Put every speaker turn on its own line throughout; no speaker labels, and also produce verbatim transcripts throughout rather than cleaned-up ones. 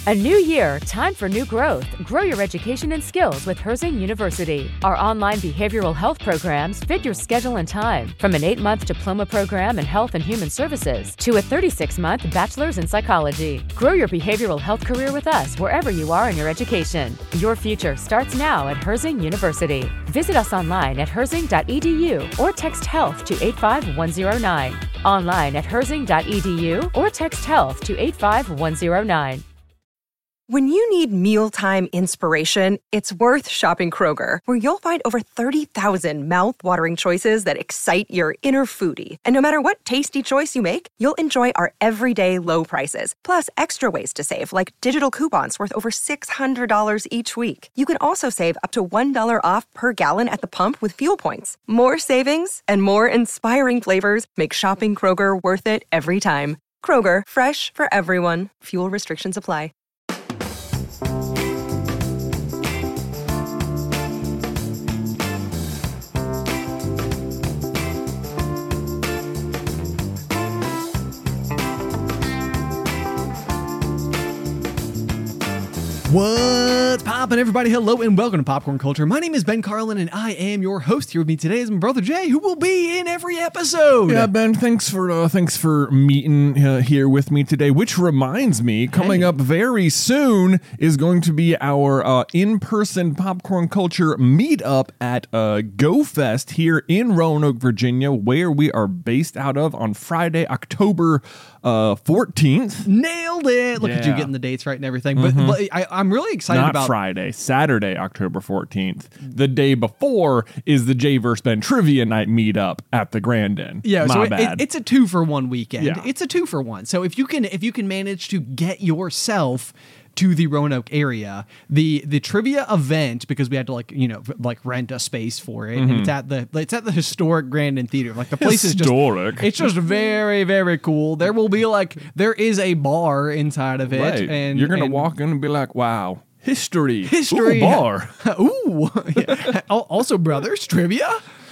A new year, time for new growth. Grow your education and skills with Herzing University. Our online behavioral health programs fit your schedule and time, from an eight-month diploma program in health and human services to a thirty-six month bachelor's in psychology. Grow your behavioral health career with us wherever you are in your education. Your future starts now at Herzing University. Visit us online at herzing dot e d u or text health to eight five one zero nine. Online at herzing dot e d u or text health to eight five one zero nine.
When you need mealtime inspiration, it's worth shopping Kroger, where you'll find over thirty thousand mouth-watering choices that excite your inner foodie. And no matter what tasty choice you make, you'll enjoy our everyday low prices, plus extra ways to save, like digital coupons worth over six hundred dollars each week. You can also save up to one dollar off per gallon at the pump with fuel points. More savings and more inspiring flavors make shopping Kroger worth it every time. Kroger, fresh for everyone. Fuel restrictions apply.
What's poppin', everybody? Hello and welcome to Popcorn Culture. My name is Ben Carlin and I am your host. Here with me today is my brother Jay, who will be in every episode.
Yeah, Ben, thanks for uh, thanks for meeting uh, here with me today, which reminds me, coming
Hey.
up very soon is going to be our uh, in-person Popcorn Culture meetup at uh, GoFest here in Roanoke, Virginia, where we are based out of on Friday, October uh, fourteenth.
Nailed it. Look at you
Yeah.
getting the dates right and everything. But, but I, I'm really excited
Not
about
Friday, Saturday, October fourteenth. The day before is the Jay versus. Ben Trivia Night meetup at the Grand Inn.
Yeah,
My
so it,
bad.
it, it's a two for one weekend.
Yeah.
It's a two for one. So if you can if you can manage to get yourself to the Roanoke area, the the trivia event, because we had to like you know like rent a space for it, and it's at the it's at the historic Grand Inn Theater. Like the place
Historic.
is just it's just very very cool. There will be like there is a bar inside of it,
Right.
and
you're gonna
and-
walk in and be like, "Wow, history,
History.
Ooh, bar,
Ooh, yeah. Al- also brothers trivia.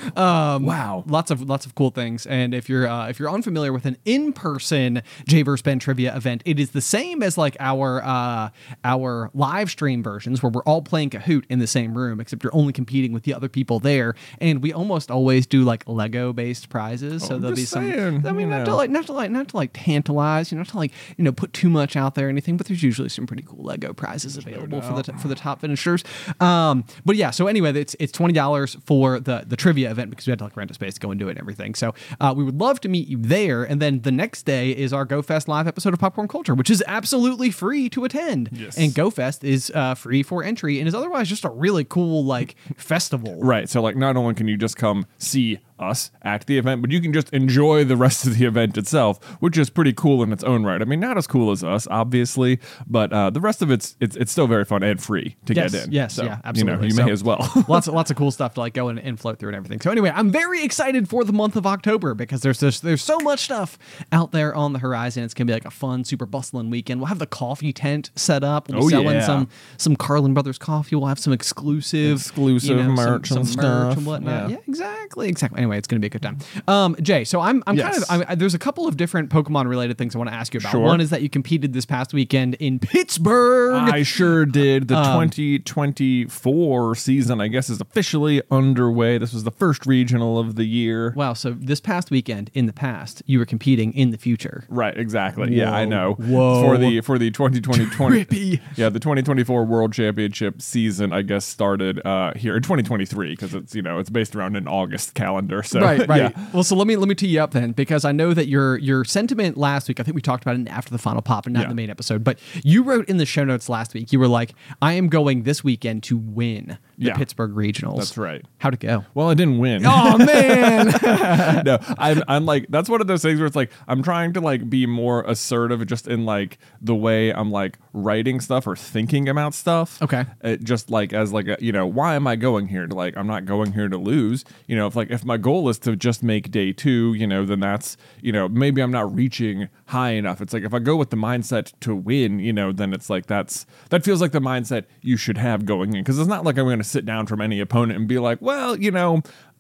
Um,
wow."
lots of lots of cool things. And if you're uh, if you're unfamiliar with an in-person Jay versus. Ben trivia event, it is the same as like our uh, our live stream versions where we're all playing Kahoot in the same room, except you're only competing with the other people there. And we almost always do like Lego based prizes, so
I'm
there'll be
just
some.
saying,
I mean,
you
not to
know.
like not to like not to like tantalize, you know, not to like you know put too much out there or anything. But there's usually some pretty cool Lego prizes available for the t- for the top finishers. Um, but yeah, so anyway, it's it's twenty dollars for the the trivia event because we had to like rent a space to go and do it and everything. So uh, we would love to meet you there. And then the next day is our GoFest live episode of Popcorn Culture, which is absolutely free to attend.
Yes.
And GoFest is uh, free for entry and is otherwise just a really cool like festival.
Right. So, like, not only can you just come see us at the event, but you can just enjoy the rest of the event itself, which is pretty cool in its own right. I mean, not as cool as us, obviously, but uh, the rest of it's it's it's still very fun and free to
Yes,
get in.
yes,
So,
yeah, absolutely.
You know, you
So-
may as well.
lots of lots of cool stuff to like go and, and float through and everything. So anyway, I'm very excited for the month of October because there's this, there's so much stuff out there on the horizon. It's gonna be like a fun, super bustling weekend. We'll have the coffee tent set up. We'll be
Oh,
selling
yeah.
some some Carlin Brothers coffee. We'll have some exclusive
Exclusive
you know, some-
merch
some,
and
merch
stuff.
and whatnot.
Yeah.
Yeah, exactly, exactly. Anyway, it's gonna be a good time. Um, Jay, so I'm I'm kind
Yes.
of I'm, I, there's a couple of different Pokemon related things I want to ask you about.
Sure.
One is that you competed this past weekend in Pittsburgh.
I sure did. The
Um,
twenty twenty-four season, I guess, is officially underway. This was the first regional of the year.
Wow, so this past weekend, in the past, you were competing in the future.
Right, exactly. Yeah, I
Whoa.
know.
Whoa.
For the for the twenty twenty
Trippy.
Yeah, the twenty twenty-four World Championship season, I guess, started uh, here in twenty twenty-three because it's you know it's based around an August calendar. So
Right, right.
yeah.
Well, so let me let me tee you up then, because I know that your your sentiment last week, I think we talked about it after the final pop and not in
Yeah.
the main episode, but you wrote in the show notes last week, you were like, I am going this weekend to win the
Yeah.
Pittsburgh Regionals.
That's right.
How'd it go?
Well, I didn't win.
Oh man.
no, I'm, I'm like, that's one of those things where it's like, I'm trying to like be more assertive just in like the way I'm like writing stuff or thinking about stuff.
Okay.
It just like, as like, a, you know, why am I going here to like, I'm not going here to lose, you know, if like, if my goal is to just make day two, you know, then that's, you know, maybe I'm not reaching high enough. It's like, if I go with the mindset to win, you know, then it's like, that's, that feels like the mindset you should have going in. Cause it's not like I'm going to sit down from any opponent and be like, well, you know,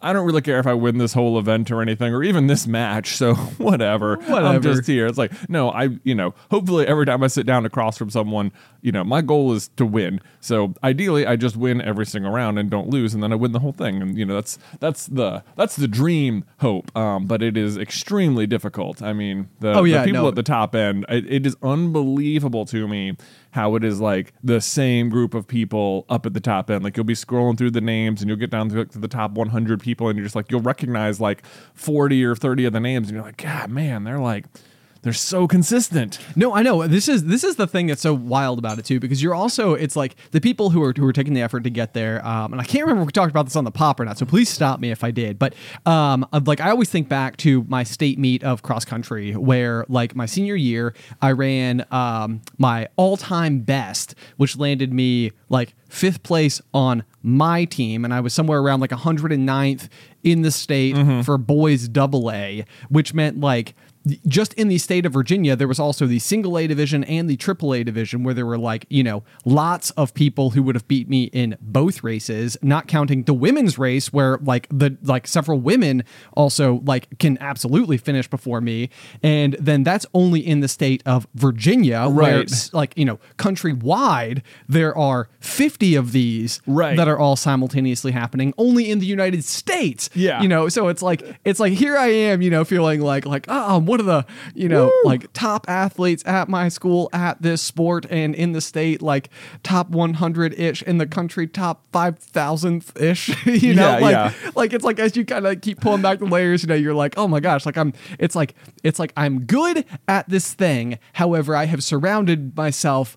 I don't really care if I win this whole event or anything, or even this match. So whatever.
Whatever.
I'm just here. It's like, no, I, you know, hopefully every time I sit down across from someone, you know, my goal is to win. So ideally I just win every single round and don't lose, and then I win the whole thing. And, you know, that's, that's the, that's the dream hope. Um, but it is extremely difficult. I mean, the,
oh, yeah,
the people
no.
at the top end, it, it is unbelievable to me how it is like the same group of people up at the top end. Like you'll be scrolling through the names and you'll get down to, to the top one hundred people and you're just like, you'll recognize like forty or thirty of the names and you're like, God, man, they're like, they're so consistent.
No, I know. This is this is the thing that's so wild about it too, because you're also, it's like the people who are who are taking the effort to get there. Um, and I can't remember if we talked about this on the pop or not, so please stop me if I did. But um, like I always think back to my state meet of cross country, where like my senior year, I ran um, my all time best, which landed me like fifth place on my team, and I was somewhere around like one hundred ninth in the state mm-hmm. for boys double A, which meant like. Just in the state of Virginia, there was also the single A division and the triple A division where there were like, you know, lots of people who would have beat me in both races, not counting the women's race where like the like several women also like can absolutely finish before me. And then that's only in the state of Virginia, right. where like, you know, countrywide, there are fifty of these
right.
that are all simultaneously happening only in the United States.
Yeah.
You know, so it's like, it's like, here I am, you know, feeling like, like, oh, I'm one of the, you know, Woo! like top athletes at my school at this sport and in the state, like top one hundred ish in the country, top five thousandth ish, you know,
yeah,
like,
yeah.
like it's like, as you kind of keep pulling back the layers, you know, you're like, oh my gosh, like I'm, it's like, it's like I'm good at this thing. However, I have surrounded myself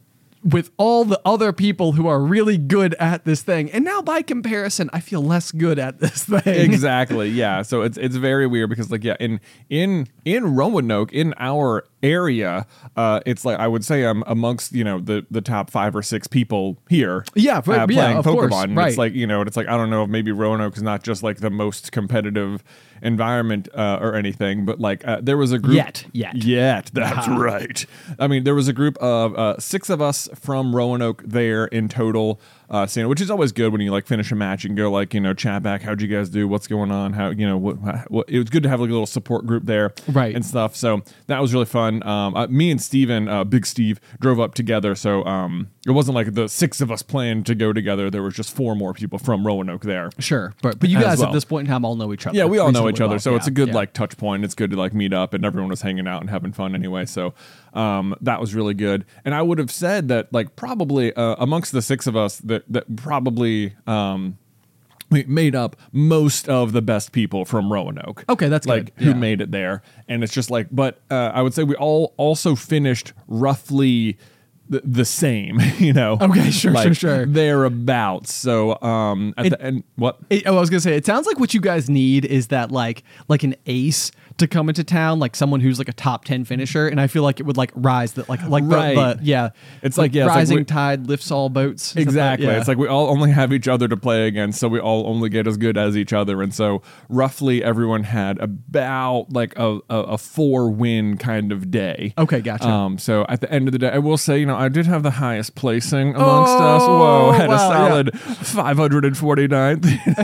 with all the other people who are really good at this thing. And now by comparison, I feel less good at this thing.
Exactly. Yeah. So it's it's very weird because like, yeah, in in in Roanoke, in our area, uh, it's like I would say I'm amongst, you know, the the top five or six people here.
Yeah, for,
uh, playing
yeah, of
Pokemon.
course,
And
right.
It's like, you know, it's like I don't know if maybe Roanoke is not just like the most competitive environment uh, or anything, but like uh, there was a group
yet yet
yet that's uh-huh. right. I mean, there was a group of uh, six of us from Roanoke there in total, uh, seeing, which is always good when you like finish a match and go like, you know, chat back, how'd you guys do, what's going on, how, you know, what, what it was good to have like a little support group there,
right,
and stuff. So that was really fun. Um, uh, me and Steven, uh, Big Steve, drove up together. So um, it wasn't like the six of us planned to go together. There was just four more people from Roanoke there.
Sure, but but you guys
well.
at this point in time all know each other.
Yeah, we all know each other, well. so
yeah,
it's a good
yeah.
like touch point. It's good to like meet up, and everyone was hanging out and having fun anyway. So um, that was really good. And I would have said that like probably uh, amongst the six of us that that probably. Um, We made up most of the best people from Roanoke.
Okay, that's
like
good.
who
Yeah.
made it there, and it's just like, but uh, I would say we all also finished roughly the, the same, you know.
Okay, sure,
like
sure, sure.
Thereabouts. So um, at
It-
the end, what?
It, oh, I was gonna say, it sounds like what you guys need is that like like an ace to come into town, like someone who's like a top ten finisher, and I feel like it would like rise that like like
Right.
the, the yeah,
It's like, yeah, it's like
rising
we-
tide lifts all boats. Is that the-
Exactly.
yeah.
It's like we all only have each other to play against, so we all only get as good as each other. And so roughly everyone had about like a, a, a four win kind of day.
Okay, gotcha.
Um, so at the end of the day, I will say, you know, I did have the highest placing amongst
Oh,
us. Whoa, had
wow,
a solid five hundred forty-ninth.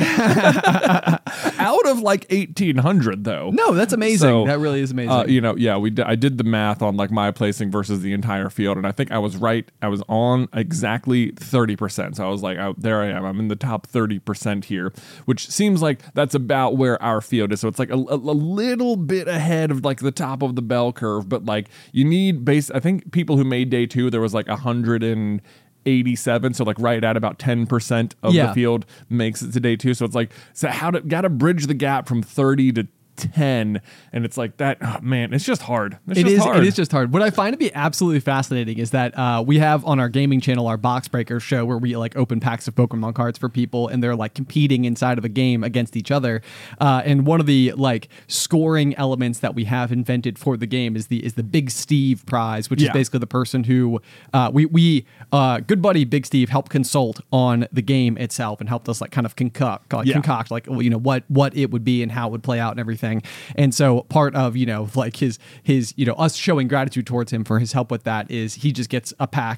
Out of like eighteen hundred though.
No, that's amazing.
So,
that really is amazing.
Uh, you know, yeah, we d- I did the math on like my placing versus the entire field, and I think I was right. I was on exactly thirty percent. So I was like, oh, there I am. I'm in the top thirty percent here, which seems like that's about where our field is. So it's like a, a, a little bit ahead of like the top of the bell curve, but like you need base. I think people who made day two, there was like a hundred and eighty-seven, so like right at about ten percent of
Yeah.
the field makes it to day two. So it's like, so how to gotta bridge the gap from thirty to ten, and it's like that. Oh man, it's just hard. It's
It
just
is.
hard.
It is just hard. What I find to be absolutely fascinating is that uh, we have on our gaming channel our Box Breaker show where we like open packs of Pokemon cards for people, and they're like competing inside of a game against each other. Uh, and one of the like scoring elements that we have invented for the game is the is the Big Steve prize, which
Yeah.
is basically the person who uh, we we uh, good buddy Big Steve helped consult on the game itself and helped us like kind of concoct like
Yeah.
concoct like you know what what it would be and how it would play out and everything. And so part of, you know, like his, his, you know, us showing gratitude towards him for his help with that is he just gets a pack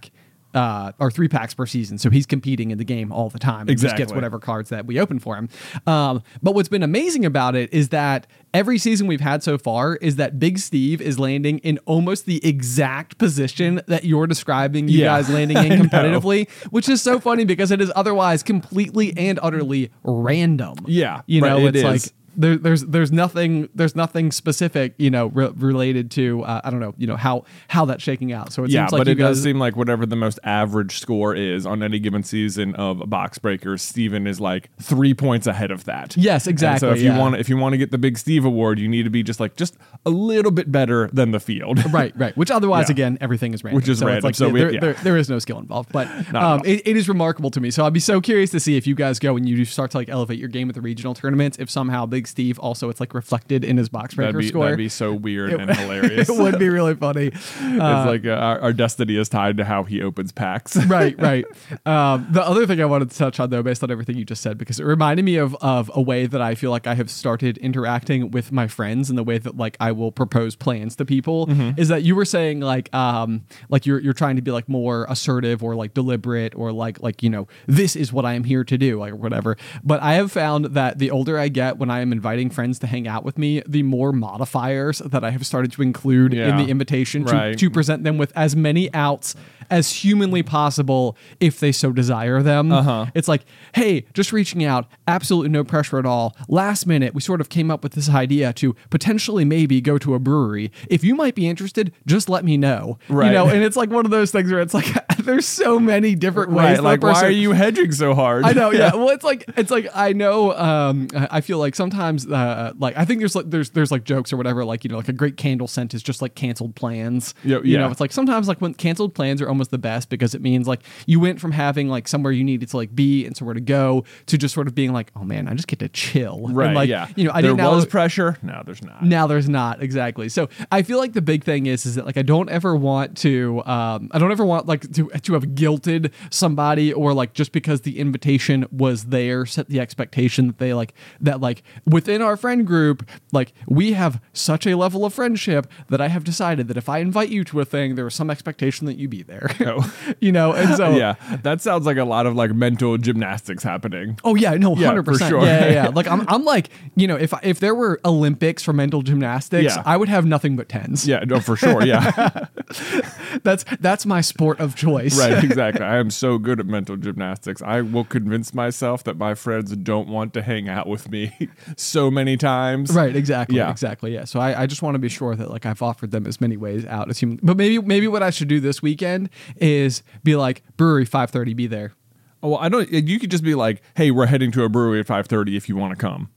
uh, or three packs per season. So he's competing in the game all the time. And
Exactly.
just gets whatever cards that we open for him. Um, but what's been amazing about it is that every season we've had so far is that Big Steve is landing in almost the exact position that you're describing you
Yeah.
guys landing in
I know.
competitively, which is so funny because it is otherwise completely and utterly random.
Yeah,
You know,
right, it
it's
is.
like there, there's there's nothing there's nothing specific, you know, re- related to uh, I don't know, you know how how that's shaking out. So it
Yeah,
seems like
but
you
it
guys,
does seem like whatever the most average score is on any given season of Box Breakers, Steven is like three points ahead of that.
Yes,
And
exactly,
so if
yeah.
you want if you want to get the Big Steve Award, you need to be just like just a little bit better than the field.
Right, right. Which otherwise,
Yeah.
again, everything is random.
Which is
so
random,
It's
so
like,
we-
there,
yeah.
there, there is no skill involved. But
at
um,
all.
it, it is remarkable to me. So I'd be so curious to see if you guys go and you start to like elevate your game at the regional tournaments. If somehow Big Steve also it's like reflected in his box breaker
That'd be
score.
that'd be so weird
It-
and hilarious.
It would be really funny.
It's like uh, our, our destiny is tied to how he opens packs.
Right, right. Um, the other thing I wanted to touch on, though, based on everything you just said, because it reminded me of of a way that I feel like I have started interacting with my friends and the way that like I will propose plans to people
Mm-hmm.
is that you were saying like um like you're you're trying to be like more assertive or like deliberate or like like you know this is what I am here to do like or whatever. But I have found that the older I get, when I am inviting friends to hang out with me, the more modifiers that I have started to include in
Yeah.
the invitation to,
Right.
to present them with as many outs as humanly possible if they so desire them.
Uh-huh.
It's like, hey, just reaching out, absolutely no pressure at all. Last minute, we sort of came up with this idea to potentially maybe go to a brewery. If you might be interested, just let me know.
Right.
You know, and it's like one of those things where it's like there's so many different ways.
Right,
that
like
a person-
why are you hedging so hard?
I know, yeah. Well, it's like it's like I know. Um, I feel like sometimes, uh, like I think there's like there's there's like jokes or whatever. Like you know, like a great candle scent is just like canceled plans.
Yeah,
You
yeah.
know, it's like sometimes like when canceled plans are almost the best because it means like you went from having like somewhere you needed to like be and somewhere to go to just sort of being like, oh man, I just get to chill.
Right,
And like
yeah.
you know, I
there
didn't
was
know.
pressure. No, there's not.
Now there's not exactly. So I feel like the big thing is is that like I don't ever want to um I don't ever want like to to have guilted somebody or like just because the invitation was there set the expectation that they like that like within our friend group like we have such a level of friendship that I have decided that if I invite you to a thing there is some expectation that you be there.
Oh.
You know, and so
Yeah, that sounds like a lot of like mental gymnastics happening.
Oh yeah, no,
Yeah,
hundred
for
percent.
sure.
Yeah, yeah, yeah. Like I'm, I'm like, you know, if if there were Olympics for mental gymnastics,
Yeah.
I would have nothing but tens.
Yeah, no, for sure. Yeah,
That's that's my sport of choice.
right. Exactly. I am so good at mental gymnastics. I will convince myself that my friends don't want to hang out with me so many times.
Right, exactly,
Yeah.
exactly. Yeah. So I, I just want to be sure that like I've offered them as many ways out as human. But maybe maybe what I should do this weekend is be like brewery five thirty, be there.
Oh, well, I don't. You could just be like, "Hey, we're heading to a brewery at five thirty. If you want to come."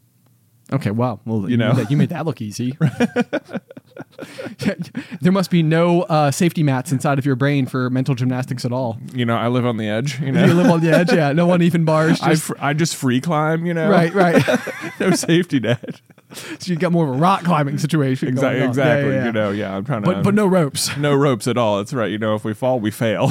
Okay, wow. Well, you,
know.
made that, you made that look easy. There must be no uh, safety mats inside of your brain for mental gymnastics at all.
You know, I live on the edge. You know,
You live on the edge, yeah. No uneven bars.
I,
Just,
fr- I just free climb. You know,
right, right.
no safety net.
So you got more of a rock climbing situation.
Exactly.
going on. Yeah,
Exactly.
yeah, yeah.
You know. Yeah, I'm trying to.
But but no ropes.
no ropes at all. That's right. You know, if we fall, we fail.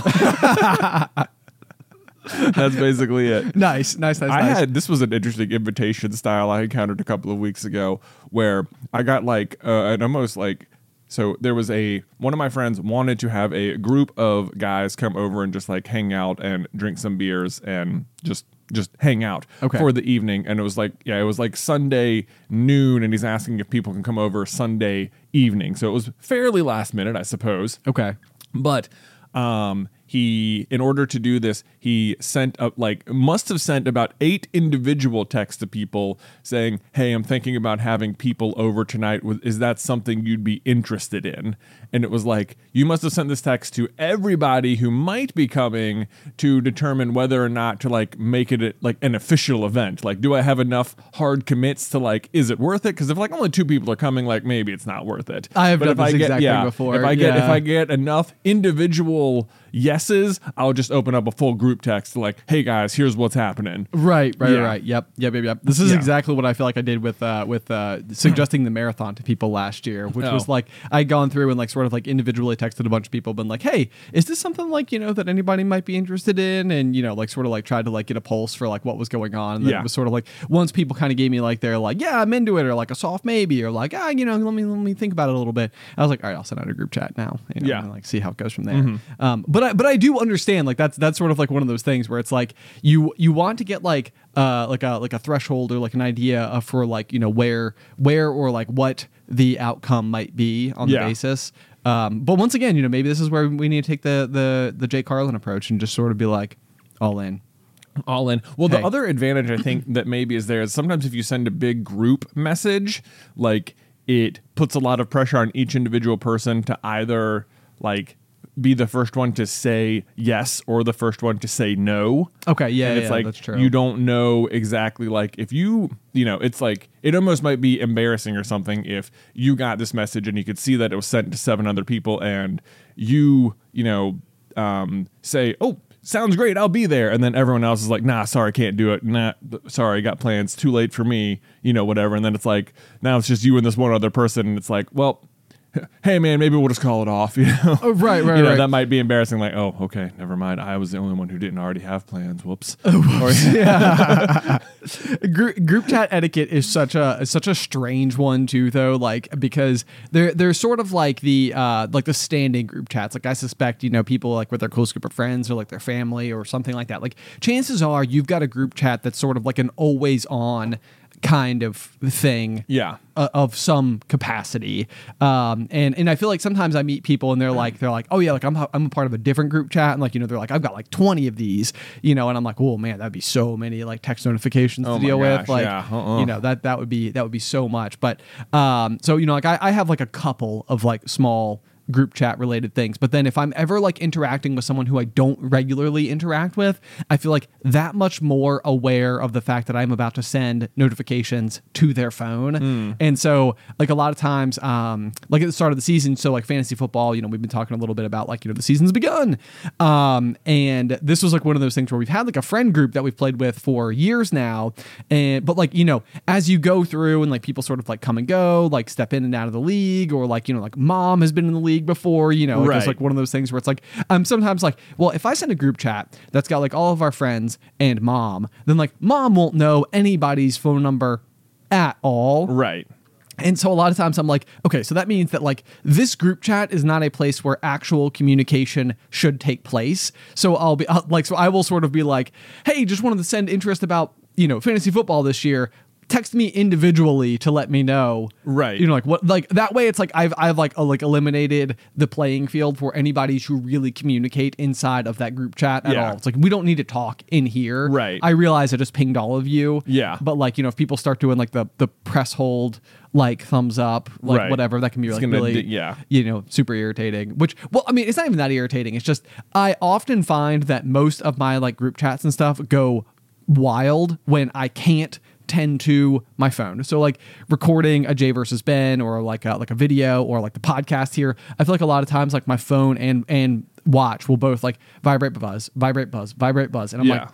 That's basically it.
Nice, nice, nice,
I
nice.
had this was an interesting invitation style I encountered a couple of weeks ago where I got like uh, an almost like so there was a one of my friends wanted to have a group of guys come over and just like hang out and drink some beers and just just hang out
Okay.
for the evening, and it was like yeah it was like Sunday noon, and he's asking if people can come over Sunday evening, so it was fairly last minute, I suppose.
Okay.
But um, he, in order to do this, he sent up like must have sent about eight individual texts to people saying, "Hey, I'm thinking about having people over tonight. Is that something you'd be interested in?" And it was like you must have sent this text to everybody who might be coming to determine whether or not to like make it a, like an official event. Like, do I have enough hard commits to like, is it worth it? Because if like only two people are coming, like maybe it's not worth it.
I have
But
done
if
this
I get,
exact thing
yeah,
before,
If I get if
yeah.
I get enough individual yeses, I'll just open up a full group text like, "Hey guys, here's what's happening."
Right, right,
Yeah.
right. Yep, yep, yep, yep. This is
Yeah.
exactly what I feel like I did with uh, with uh, suggesting the marathon to people last year, which
Oh.
was like I'd gone through and like sort of like individually texted a bunch of people, been like, "Hey, is this something like you know that anybody might be interested in?" And you know, like sort of like tried to like get a pulse for like what was going on. And then
Yeah.
it was sort of like once people kind of gave me like they're like, "Yeah, I'm into it," or like a soft maybe, or like, "Ah, you know, let me let me think about it a little bit." I was like, "All right, I'll send out a group chat now." You know,
Yeah.
and like see how it goes from there. Um, but I but I I do understand like that's that's sort of like one of those things where it's like you you want to get like uh like a like a threshold or like an idea of for like you know where where or like what the outcome might be on the
Yeah.
basis. Um, but once again, you know, maybe this is where we need to take the the the Jay Carlin approach and just sort of be like all in.
All in. Well,
Hey.
the other advantage I think that maybe is there is sometimes if you send a big group message, like it puts a lot of pressure on each individual person to either like be the first one to say yes or the first one to say no.
Okay, yeah,
and it's
yeah,
like
that's true.
you don't know exactly like if you you know it's like it almost might be embarrassing or something if you got this message and you could see that it was sent to seven other people and you you know um, say oh sounds great I'll be there and then everyone else is like nah sorry can't do it nah sorry got plans too late for me you know whatever and then it's like now it's just you and this one other person and it's like well hey man, maybe we'll just call it off, you know?
Oh, right, right,
you know,
right.
that might be embarrassing. Like, oh, okay, never mind. I was the only one who didn't already have plans. Whoops. Or-
Group, group chat etiquette is such a is such a strange one too, though. Like because they're they're sort of like the uh, like the standing group chats. Like I suspect you know people like with their close group of friends or like their family or something like that. Like chances are you've got a group chat that's sort of like an always on kind of thing.
Yeah.
Uh, of some capacity, um, and and I feel like sometimes I meet people and they're like they're like oh yeah like I'm I'm a part of a different group chat and like you know they're like I've got like twenty of these you know and I'm like oh man that'd be so many like text notifications
Oh
to
my
deal
gosh,
with like
yeah. Uh-uh.
you know that that would be that would be so much but um so you know like I, I have like a couple of like small group chat related things but then if I'm ever like interacting with someone who I don't regularly interact with I feel like that much more aware of the fact that I'm about to send notifications to their phone
Mm.
and so like a lot of times um like at the start of the season so like fantasy football you know we've been talking a little bit about like you know the season's begun um and this was like one of those things where we've had like a friend group that we've played with for years now and but like you know as you go through and like people sort of like come and go like step in and out of the league or like you know like mom has been in the league before you know like, it's
Right.
like one of those things where it's like I'm sometimes like well if I send a group chat that's got like all of our friends and mom then like mom won't know anybody's phone number at all.
Right.
And so a lot of times I'm like, okay, so that means that like this group chat is not a place where actual communication should take place. So I'll be I'll, like, so I will sort of be like, hey, just wanted to send interest about, you know, fantasy football this year. Text me individually to let me know.
Right.
You know, like what, like that way it's like I've, I've like, uh, like eliminated the playing field for anybody to really communicate inside of that group chat at
Yeah.
all. It's like, we don't need to talk in here.
Right.
I realize I just pinged all of you.
Yeah.
But like, you know, if people start doing like the, the press hold, like thumbs up, like
Right.
whatever, that can be
It's
like
gonna
really,
d- yeah.
you know, super irritating, which, well, I mean, it's not even that irritating. It's just, I often find that most of my like group chats and stuff go wild when I can't tend to my phone. So like recording a Jay versus Ben or like a, like a video or like the podcast here, I feel like a lot of times like my phone and and watch will both like vibrate buzz, vibrate buzz, vibrate buzz, and I'm
Yeah.
like,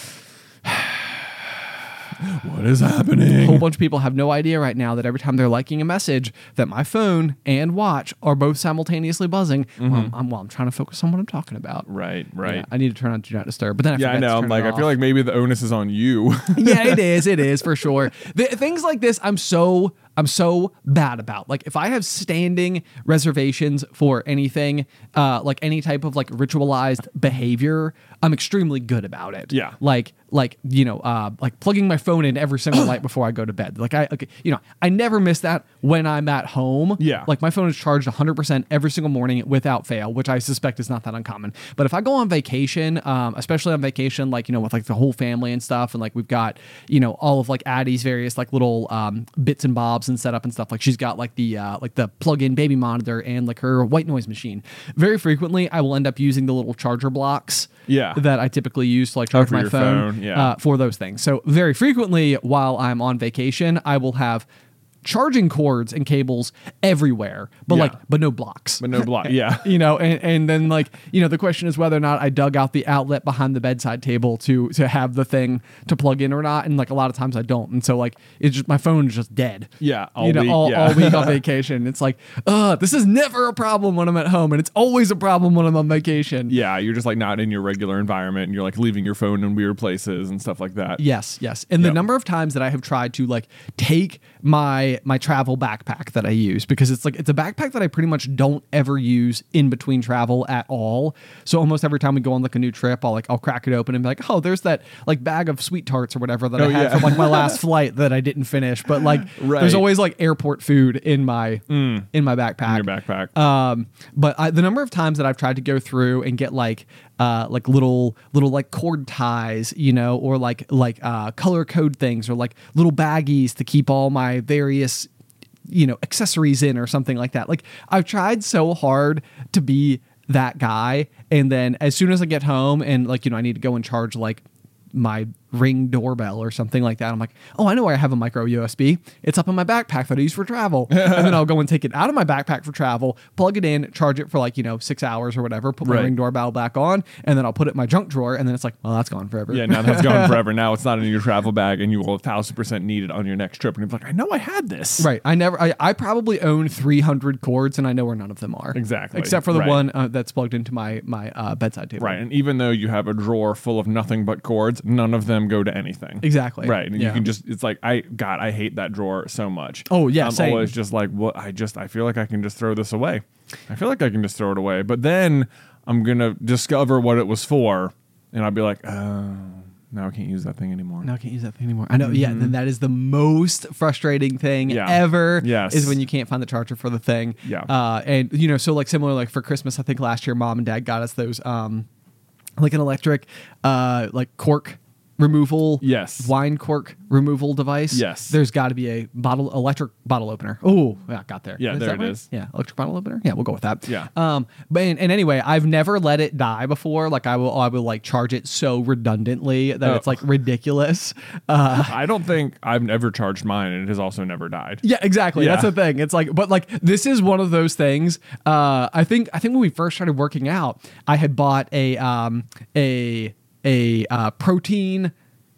What is
a
happening?
whole bunch of people have no idea right now that every time they're liking a message that my phone and watch are both simultaneously buzzing while, I'm, I'm, while I'm trying to focus on what I'm talking about.
Right, right.
Yeah, I need to turn on Do Not Disturb, but then I
Yeah, I
forget to
know. I'm
turn
like,
it
I feel
off.
like maybe the onus is on you.
Yeah, it is. It is for sure. The, things like this, I'm so I'm so bad about. Like if I have standing reservations for anything, uh, like any type of like ritualized behavior, I'm extremely good about it.
Yeah.
Like like you know, uh, like plugging my phone in every single night before I go to bed. Like I, like, you know, I never miss that when I'm at home.
Yeah.
Like my phone is charged one hundred percent every single morning without fail, which I suspect is not that uncommon. But if I go on vacation, um, especially on vacation, like you know, with like the whole family and stuff, and like we've got you know all of like Addie's various like little um, bits and bobs and setup and stuff. Like she's got like the uh, like the plug-in baby monitor and like her white noise machine. Very frequently, I will end up using the little charger blocks.
Yeah.
That I typically use to like
Oh,
charge
for
my
your
phone,
phone, yeah.
uh, for those things. So very frequently while I'm on vacation, I will have charging cords and cables everywhere, but
Yeah.
like, but no blocks.
But no block. Yeah.
You know, and, and then like, you know, the question is whether or not I dug out the outlet behind the bedside table to to have the thing to plug in or not. And like a lot of times I don't. And so like it's just my phone is just dead.
Yeah, all
you know,
week,
all,
yeah.
all week on vacation. It's like, uh, this is never a problem when I'm at home, and it's always a problem when I'm on vacation.
Yeah, you're just like not in your regular environment and you're like leaving your phone in weird places and stuff like that.
Yes, yes. And
Yep.
the number of times that I have tried to like take my my my travel backpack that I use, because it's like it's a backpack that I pretty much don't ever use in between travel at all. So almost every time we go on like a new trip, I'll like I'll crack it open and be like, oh, there's that like bag of sweet tarts or whatever that
Oh,
I had
yeah.
from like my last flight that I didn't finish. But like
Right.
there's always like airport food in my in my backpack.
In your backpack.
Um, but I, the number of times that I've tried to go through and get like uh like little little like cord ties, you know, or like like uh color code things, or like little baggies to keep all my various, you know, accessories in or something like that. Like I've tried so hard to be that guy, and then as soon as I get home and like, you know, I need to go and charge like my Ring doorbell or something like that, I'm like, oh, I know where I have a micro U S B. It's up in my backpack that I use for travel. And then I'll go and take it out of my backpack for travel, plug it in, charge it for like, you know, six hours or whatever, put my
Right.
Ring doorbell back on, and then I'll put it in my junk drawer, and then it's like, well, that's gone forever.
Yeah, now that's gone forever. Now it's not in your travel bag, and you will a thousand percent need it on your next trip. And you're like, I know I had this.
Right. I never, I, I probably own three hundred cords, and I know where none of them are.
Exactly.
Except for the
Right.
one uh, that's plugged into my, my uh, bedside table.
Right. And even though you have a drawer full of nothing but cords, none of them go to anything.
Exactly.
Right. And
Yeah.
you can just, it's like, I, God, I hate that drawer so much.
Oh, yeah,
I'm
same.
always just like, what? I just, I feel like I can just throw this away. I feel like I can just throw it away. But then I'm going to discover what it was for. And I'll be like, oh, now I can't use that thing anymore.
No, I can't use that thing anymore. I know. Yeah. And then that is the most frustrating thing
Yeah.
ever.
Yes.
Is when you can't find the charger for the thing.
Yeah.
Uh, and you know, so like similar, like for Christmas, I think last year, mom and dad got us those, um, like an electric, uh, like cork removal.
Yes.
Wine cork removal device.
Yes.
There's got to be a bottle, electric bottle opener. Oh, yeah, got there.
Yeah,
Is
there
that
it
right?
is.
Yeah. Electric bottle opener. Yeah. We'll go with that.
Yeah.
Um, but, and, and anyway, I've never let it die before. Like I will, I will like charge it so redundantly that
Oh.
it's like ridiculous. Uh,
I don't think I've ever charged mine, and it has also never died.
Yeah, exactly.
Yeah.
That's the thing. It's like, but like, this is one of those things. Uh, I think, I think when we first started working out, I had bought a, um, a, a, uh, protein,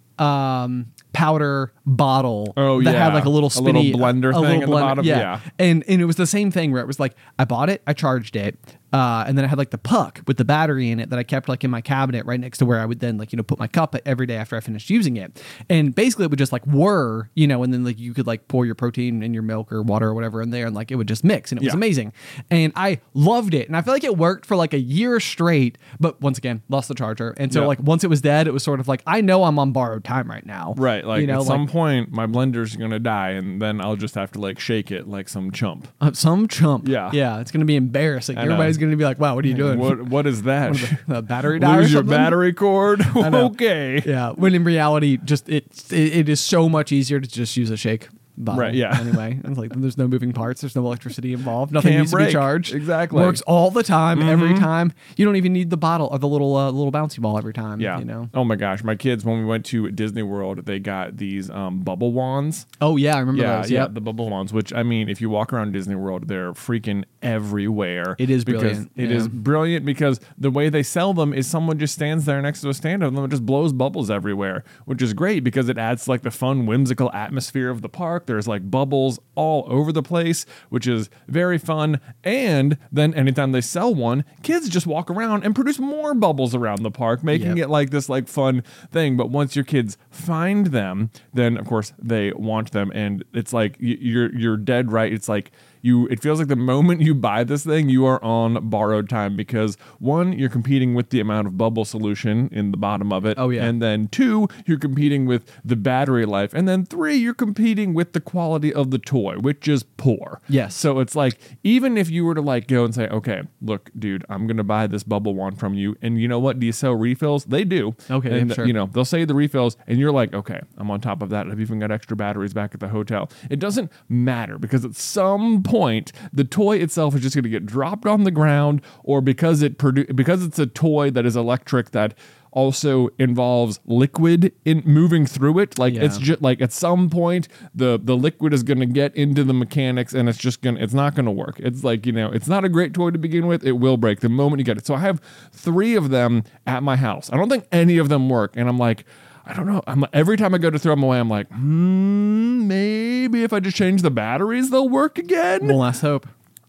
um, powder bottle.
Oh,
that
yeah.
had like a little
A little
spinny
blender
a
thing
little
at the bottom?
Yeah.
Yeah.
And, and it was the same thing where it was like, I bought it, I charged it. Uh, and then I had like the puck with the battery in it that I kept like in my cabinet right next to where I would then like, you know, put my cup every day after I finished using it. And basically it would just like whir, you know, and then like you could like pour your protein in your milk or water or whatever in there, and like it would just mix, and it was
Yeah.
amazing. And I loved it. And I feel like it worked for like a year straight, but once again, lost the charger. And so
Yeah.
like once it was dead, it was sort of like, I know I'm on borrowed time right now.
Right. Like
you know,
at some
like,
point, my blender's going to die, and then I'll just have to like shake it like some chump.
uh, some chump.
Yeah.
Yeah. It's going to be embarrassing.
I know.
Everybody's going to be like, wow, what are you doing?
What What is that?
The battery die or
Lose your
something?
battery cord?
know.
Okay.
Yeah, when in reality, just it, it it is so much easier to just use a shake bottle.
Right, yeah.
Anyway, it's like there's no moving parts, there's no electricity involved, nothing
Can't
needs to be
break.
charged.
Exactly.
Works all the time, every time. You don't even need the bottle or the little uh, little bouncy ball every time.
Yeah.
You know.
Oh my gosh, my kids, when we went to Disney World, they got these um, bubble wands.
Oh yeah, I remember
Yeah,
those.
yeah,
Yep.
the bubble wands. Which I mean, if you walk around Disney World, they're freaking everywhere.
It is
because
brilliant,
It
yeah.
is brilliant because the way they sell them is someone just stands there next to a stand of them and just blows bubbles everywhere, which is great because it adds like the fun, whimsical atmosphere of the park. There's like bubbles all over the place, which is very fun. And then anytime they sell one, kids just walk around and produce more bubbles around the park, making
Yep.
it like this like fun thing. But once your kids find them, then of course they want them, and it's like y- you're you're dead right. It's like you it feels like the moment you buy this thing, you are on borrowed time, because one, you're competing with the amount of bubble solution in the bottom of it.
Oh, yeah.
And then two, you're competing with the battery life. And then three, you're competing with the quality of the toy, which is poor.
Yes.
So it's like, even if you were to like go and say, okay, look, dude, I'm going to buy this bubble wand from you. And you know what? Do you sell refills? They do.
Okay,
And,
sure.
you know, they'll say the refills and you're like, okay, I'm on top of that. I've even got extra batteries back at the hotel. It doesn't matter, because at some point, the toy itself is just going to get dropped on the ground, or because it produ- because it's a toy that is electric that also involves liquid in moving through it. Like
Yeah.
it's just like at some point the the liquid is going to get into the mechanics, and it's just going to it's not going to work. It's like, you know, it's not a great toy to begin with. It will break the moment you get it. So I have three of them at my house. I don't think any of them work, and I'm like, I don't know. I'm every time I go to throw them away, I'm like, hmm, maybe if I just change the batteries, they'll work again.
One last hope.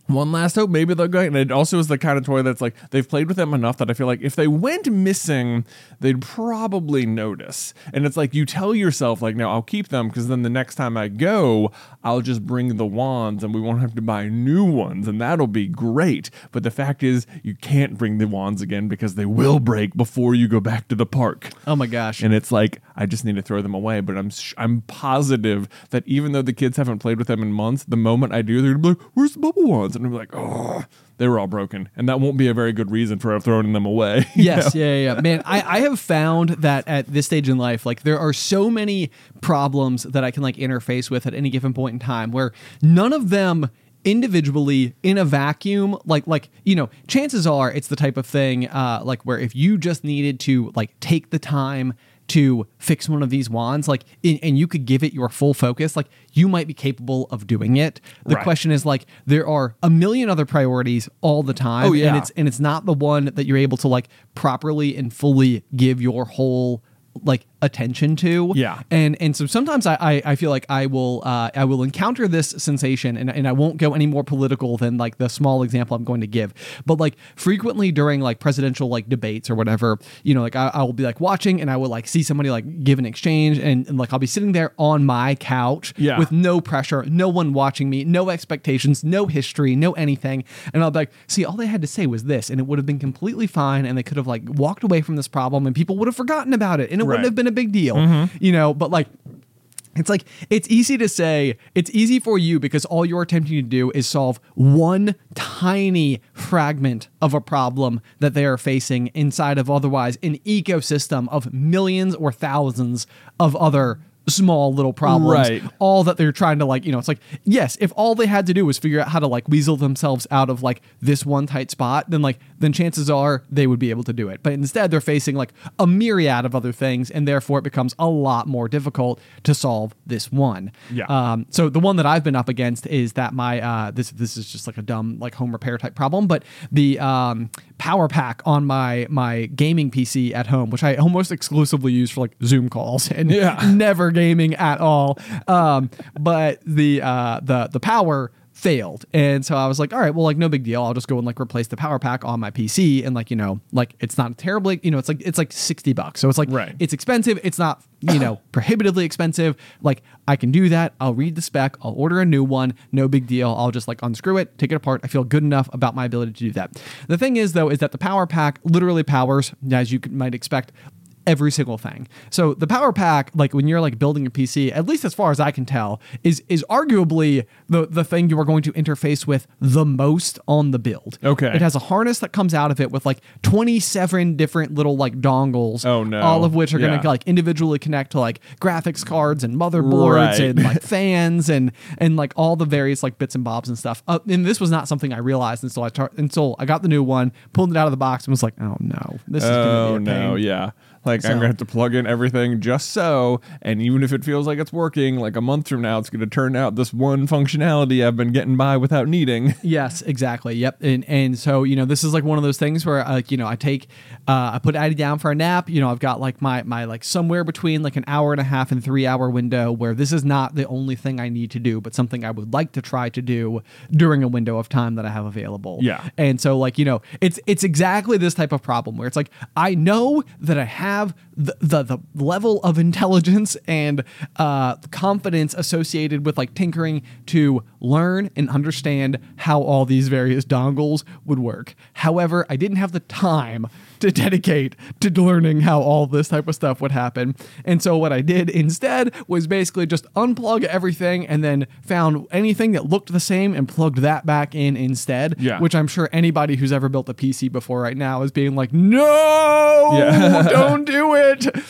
one last hope, maybe they'll go. And it also is the kind of toy that's like, they've played with them enough that I feel like if they went missing, they'd probably notice. And it's like, you tell yourself, like, no, I'll keep them because then the next time I go, I'll just bring the wands and we won't have to buy new ones and that'll be great. But the fact is, you can't bring the wands again because they will break before you go back to the park.
Oh my gosh.
And it's like, I just need to throw them away. But I'm sh- I'm positive that even though the kids haven't played with them in months, the moment I do, they're gonna be like, where's the bubble wands? And I'm like, oh, they were all broken. And that won't be a very good reason for throwing them away.
Yes, know? yeah, yeah, yeah. Man, I, I have found that at this stage in life, like there are so many problems that I can like interface with at any given point in time where none of them individually in a vacuum, like, like, you know, chances are it's the type of thing uh, like where if you just needed to like take the time to fix one of these wands, like, in, and you could give it your full focus, like you might be capable of doing it. The
right.
question is like, there are a million other priorities all the time.
Oh, yeah.
And it's, and it's not the one that you're able to like properly and fully give your whole like attention to.
Yeah.
And and so sometimes I I, I feel like I will uh, I will encounter this sensation and, and I won't go any more political than like the small example I'm going to give. But like frequently during like presidential like debates or whatever, you know, like I, I will be like watching and I will like see somebody like give an exchange and, and like I'll be sitting there on my couch
yeah.
with no pressure, no one watching me, no expectations, no history, no anything. And I'll be like, see, all they had to say was this and it would have been completely fine and they could have like walked away from this problem and people would have forgotten about it and it
right.
wouldn't have been a big deal,
mm-hmm.
you know, but like, it's like, it's easy to say, it's easy for you because all you're attempting to do is solve one tiny fragment of a problem that they are facing inside of otherwise an ecosystem of millions or thousands of other small little problems,
right.
all that they're trying to like, you know, it's like, yes, if all they had to do was figure out how to like weasel themselves out of like this one tight spot, then like, then chances are they would be able to do it. But instead they're facing like a myriad of other things and therefore it becomes a lot more difficult to solve this one.
Yeah.
Um, so the one that I've been up against is that my, uh, this, this is just like a dumb, like home repair type problem, but the, um, power pack on my, my gaming P C at home, which I almost exclusively use for like Zoom calls and
yeah.
never gaming at all. Um, but the, uh, the, the power failed. And so I was like, all right, well, like no big deal. I'll just go and like replace the power pack on my P C. And like, you know, like it's not terribly, you know, it's like, it's like sixty bucks. So it's like,
right.
it's expensive. It's not, you know, prohibitively expensive. Like I can do that. I'll read the spec. I'll order a new one. No big deal. I'll just like unscrew it, take it apart. I feel good enough about my ability to do that. The thing is though, is that the power pack literally powers, as you might expect, every single thing. So the power pack, like when you're like building a P C, at least as far as I can tell, is is arguably the the thing you are going to interface with the most on the build.
Okay.
It has a harness that comes out of it with like twenty-seven different little like dongles.
Oh no.
All of which are
yeah.
going to like individually connect to like graphics cards and motherboards
right.
and like fans and and like all the various like bits and bobs and stuff. Uh, and this was not something I realized until I tar- until I got the new one, pulled it out of the box and was like, oh no, this is
oh,
going to be a pain.
no, yeah. Like,
So-
I'm going to have to plug in everything just so, and even if it feels like it's working, like a month from now, it's going to turn out this one functionality I've been getting by without needing.
Yes, exactly. Yep. And and so, you know, this is like one of those things where, like, you know, I take, uh, I put Addie down for a nap. You know, I've got like my, my like somewhere between like an hour and a half and three hour window where this is not the only thing I need to do, but something I would like to try to do during a window of time that I have available.
Yeah.
And so, like, you know, it's, it's exactly this type of problem where it's like, I know that I have the, the, the level of intelligence and uh, confidence associated with like tinkering to learn and understand how all these various dongles would work. However, I didn't have the time to dedicate to learning how all this type of stuff would happen. And so what I did instead was basically just unplug everything and then found anything that looked the same and plugged that back in instead,
Yeah.
which I'm sure anybody who's ever built a P C before right now is being like, no,
Yeah.
don't do it.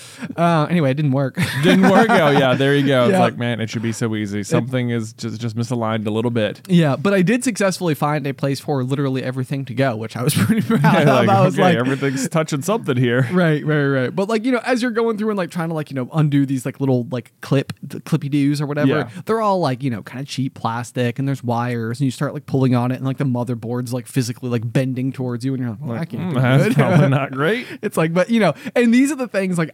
Uh, anyway, it didn't work.
Didn't work. Oh, yeah, there you go. It's
Yeah.
like, man, it should be so easy. Something is just, just misaligned a little bit.
Yeah, but I did successfully find a place for literally everything to go, which I was pretty proud
Yeah,
of.
like,
I was
okay,
like,
everything's touching something here.
right, right, right. But like, you know, as you're going through and like trying to like, you know, undo these like little like clip, the clippy doos or whatever,
Yeah.
they're all like, you know, kind of cheap plastic and there's wires and you start like pulling on it and like the motherboard's like physically like bending towards you and you're like, well, I can't
Mm,
do
that's
good.
probably not great.
It's like, but you know, and these are the things like I know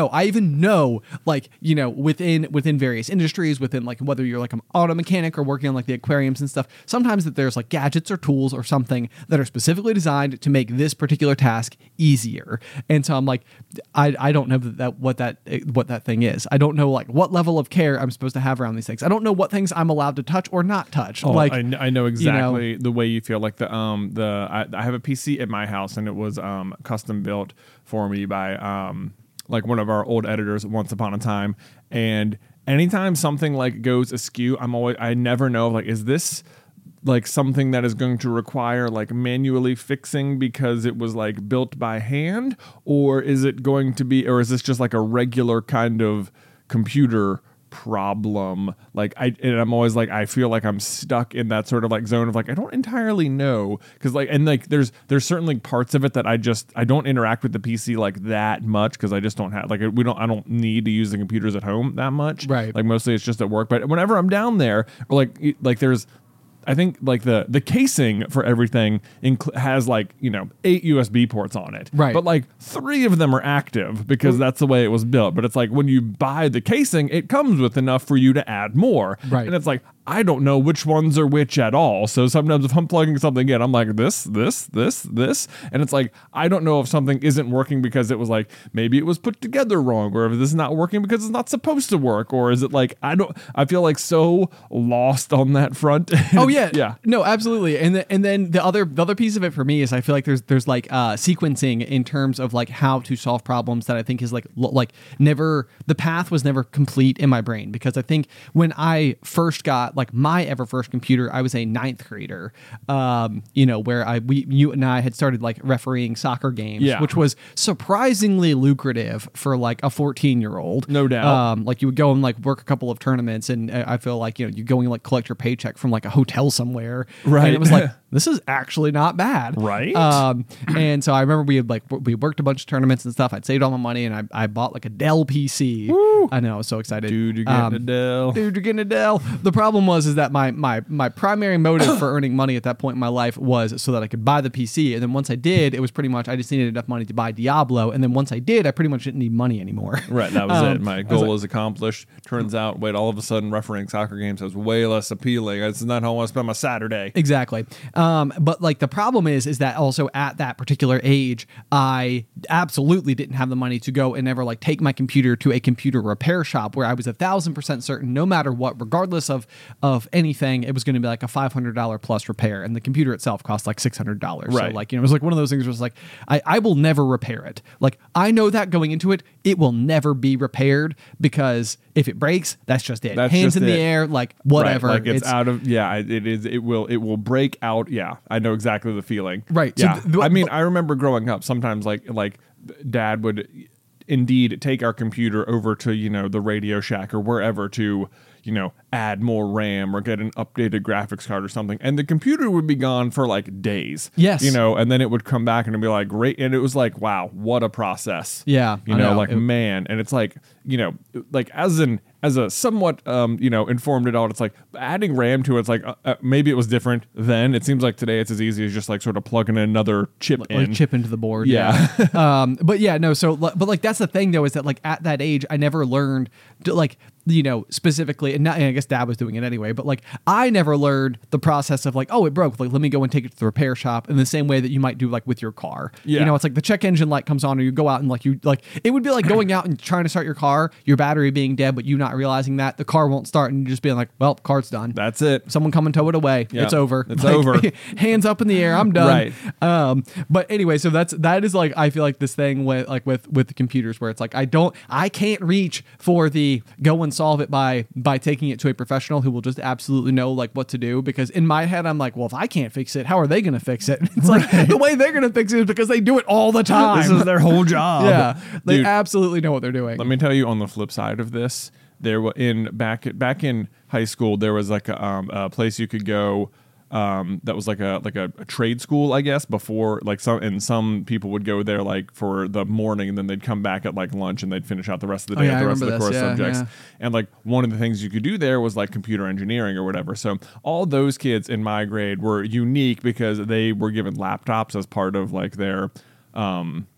know. I even know, like, you know, within within various industries, within like whether you're like an auto mechanic or working on like the aquariums and stuff, sometimes that there's like gadgets or tools or something that are specifically designed to make this particular task easier. And so I'm like, I, I don't know that, that what that what that thing is. I don't know like what level of care I'm supposed to have around these things. I don't know what things I'm allowed to touch or not touch.
Oh,
like
I, kn- I know exactly
you know,
the way you feel. Like the um the I, I have a P C at my house, and it was um custom built for me by um like one of our old editors once upon a time. And anytime something like goes askew, I'm always I never know like, is this like something that is going to require like manually fixing because it was like built by hand, or is it going to be, or is this just like a regular kind of computer problem? Like I and I'm always like, I feel like I'm stuck in that sort of like zone of like, I don't entirely know, because like, and like there's there's certainly parts of it that I just I don't interact with the P C like that much, because I just don't have like we don't I don't need to use the computers at home that much,
right?
Like mostly it's just at work. But whenever I'm down there, or like like there's I think like the the casing for everything inc- has like, you know, eight U S B ports on it.
Right.
But like three of them are active because that's the way it was built. But it's like when you buy the casing, it comes with enough for you to add more.
Right.
And it's like, I don't know which ones are which at all. So sometimes if I'm plugging something in, I'm like this, this, this, this. And it's like, I don't know if something isn't working because it was like, maybe it was put together wrong, or if this is not working because it's not supposed to work. Or is it like, I don't, I feel like so lost on that front.
Oh yeah.
Yeah.
No, absolutely. And the, and then the other the other piece of it for me is I feel like there's there's like uh, sequencing in terms of like how to solve problems that I think is like lo- like never the path was never complete in my brain, because I think when I first got like my ever first computer, I was a ninth grader, um, you know, where I we you and I had started like refereeing soccer games,
Yeah.
which was surprisingly lucrative for like a fourteen year old.
No doubt.
Um, like you would go and like work a couple of tournaments, and uh, I feel like, you know, you go and like collect your paycheck from like a hotel somewhere.
Right.
And it was like, this is actually not bad.
Right.
Um, and so I remember we had like, we worked a bunch of tournaments and stuff. I'd saved all my money, and I, I bought like a Dell P C.
Woo.
I know, I was so excited.
Dude, you're getting
Um,
a Dell.
Dude, you're getting a Dell. The problem was, is that my, my, my primary motive for earning money at that point in my life was so that I could buy the P C. And then once I did, it was pretty much, I just needed enough money to buy Diablo. And then once I did, I pretty much didn't need money anymore.
Right, that was
Um,
it. My goal was accomplished. Turns out, wait, all of a sudden, refereeing soccer games was way less appealing. It's not how I want to spend my Saturday.
Exactly. Um, but like the problem is, is that also at that particular age, I absolutely didn't have the money to go and ever like take my computer to a computer repair shop where I was a thousand percent certain, no matter what, regardless of, of anything, it was going to be like a five hundred dollars plus repair. And the computer itself cost like six hundred dollars.
Right.
So like, you know, it was like one of those things where it's like, I, I will never repair it. Like I know that going into it, it will never be repaired, because if it breaks, that's just it.
That's
Hands
just
in the
it.
air, like whatever.
Right, like it's, out of yeah. It is. It will. It will break out. Yeah, I know exactly the feeling.
Right, so
Yeah.
th- th-
I mean, I remember growing up. Sometimes, like like, Dad would indeed take our computer over to, you know, the Radio Shack or wherever to, you know, add more RAM or get an updated graphics card or something, and the computer would be gone for like days.
Yes.
You know, and then it would come back and it'd be like, great, and it was like, wow, what a process.
Yeah,
You
I
know,
know.
like
It-
man, and it's like, you know, like as an as a somewhat um, you know, informed adult, it's like adding RAM to it's like uh, uh, maybe it was different then. It seems like today it's as easy as just like sort of plugging in another chip
like
in.
chip into the board.
Yeah.
Yeah. um, but yeah, no. So, li- but like that's the thing though, is that like at that age, I never learned to, like, you know, specifically, and, not, and I guess Dad was doing it anyway, but like I never learned the process of like, oh, it broke, like let me go and take it to the repair shop, in the same way that you might do like with your car.
Yeah.
You know, it's like the check engine light comes on, or you go out and like you like it would be like going out and trying to start your car, your battery being dead, but you not realizing that the car won't start, and you just being like, well, car's done.
That's it.
Someone come and tow it away.
Yeah.
It's over.
It's
Like,
over.
Hands up in the air. I'm done.
Right.
Um, but anyway, so that's that is like I feel like this thing with like with with the computers where it's like I don't I can't reach for the go and solve it by by taking it to a professional who will just absolutely know like what to do, because in my head I'm like, well, if I can't fix it, how are they going to fix it? It's like the way they're going to fix it is because they do it all the time.
This is their whole job.
Yeah, they
Dude,
absolutely know what they're doing.
let me tell you on the flip side of this, there were in back back in high school, there was like a, um, a place you could go um, that was like a like a, a trade school, I guess, before like some and some people would go there like for the morning, and then they'd come back at like lunch and they'd finish out the rest of the
Oh,
day
yeah,
at
I
the rest of the
remember
course
this. Yeah,
subjects.
yeah.
And like one of the things you could do there was like computer engineering or whatever. So all those kids in my grade were unique because they were given laptops as part of like their um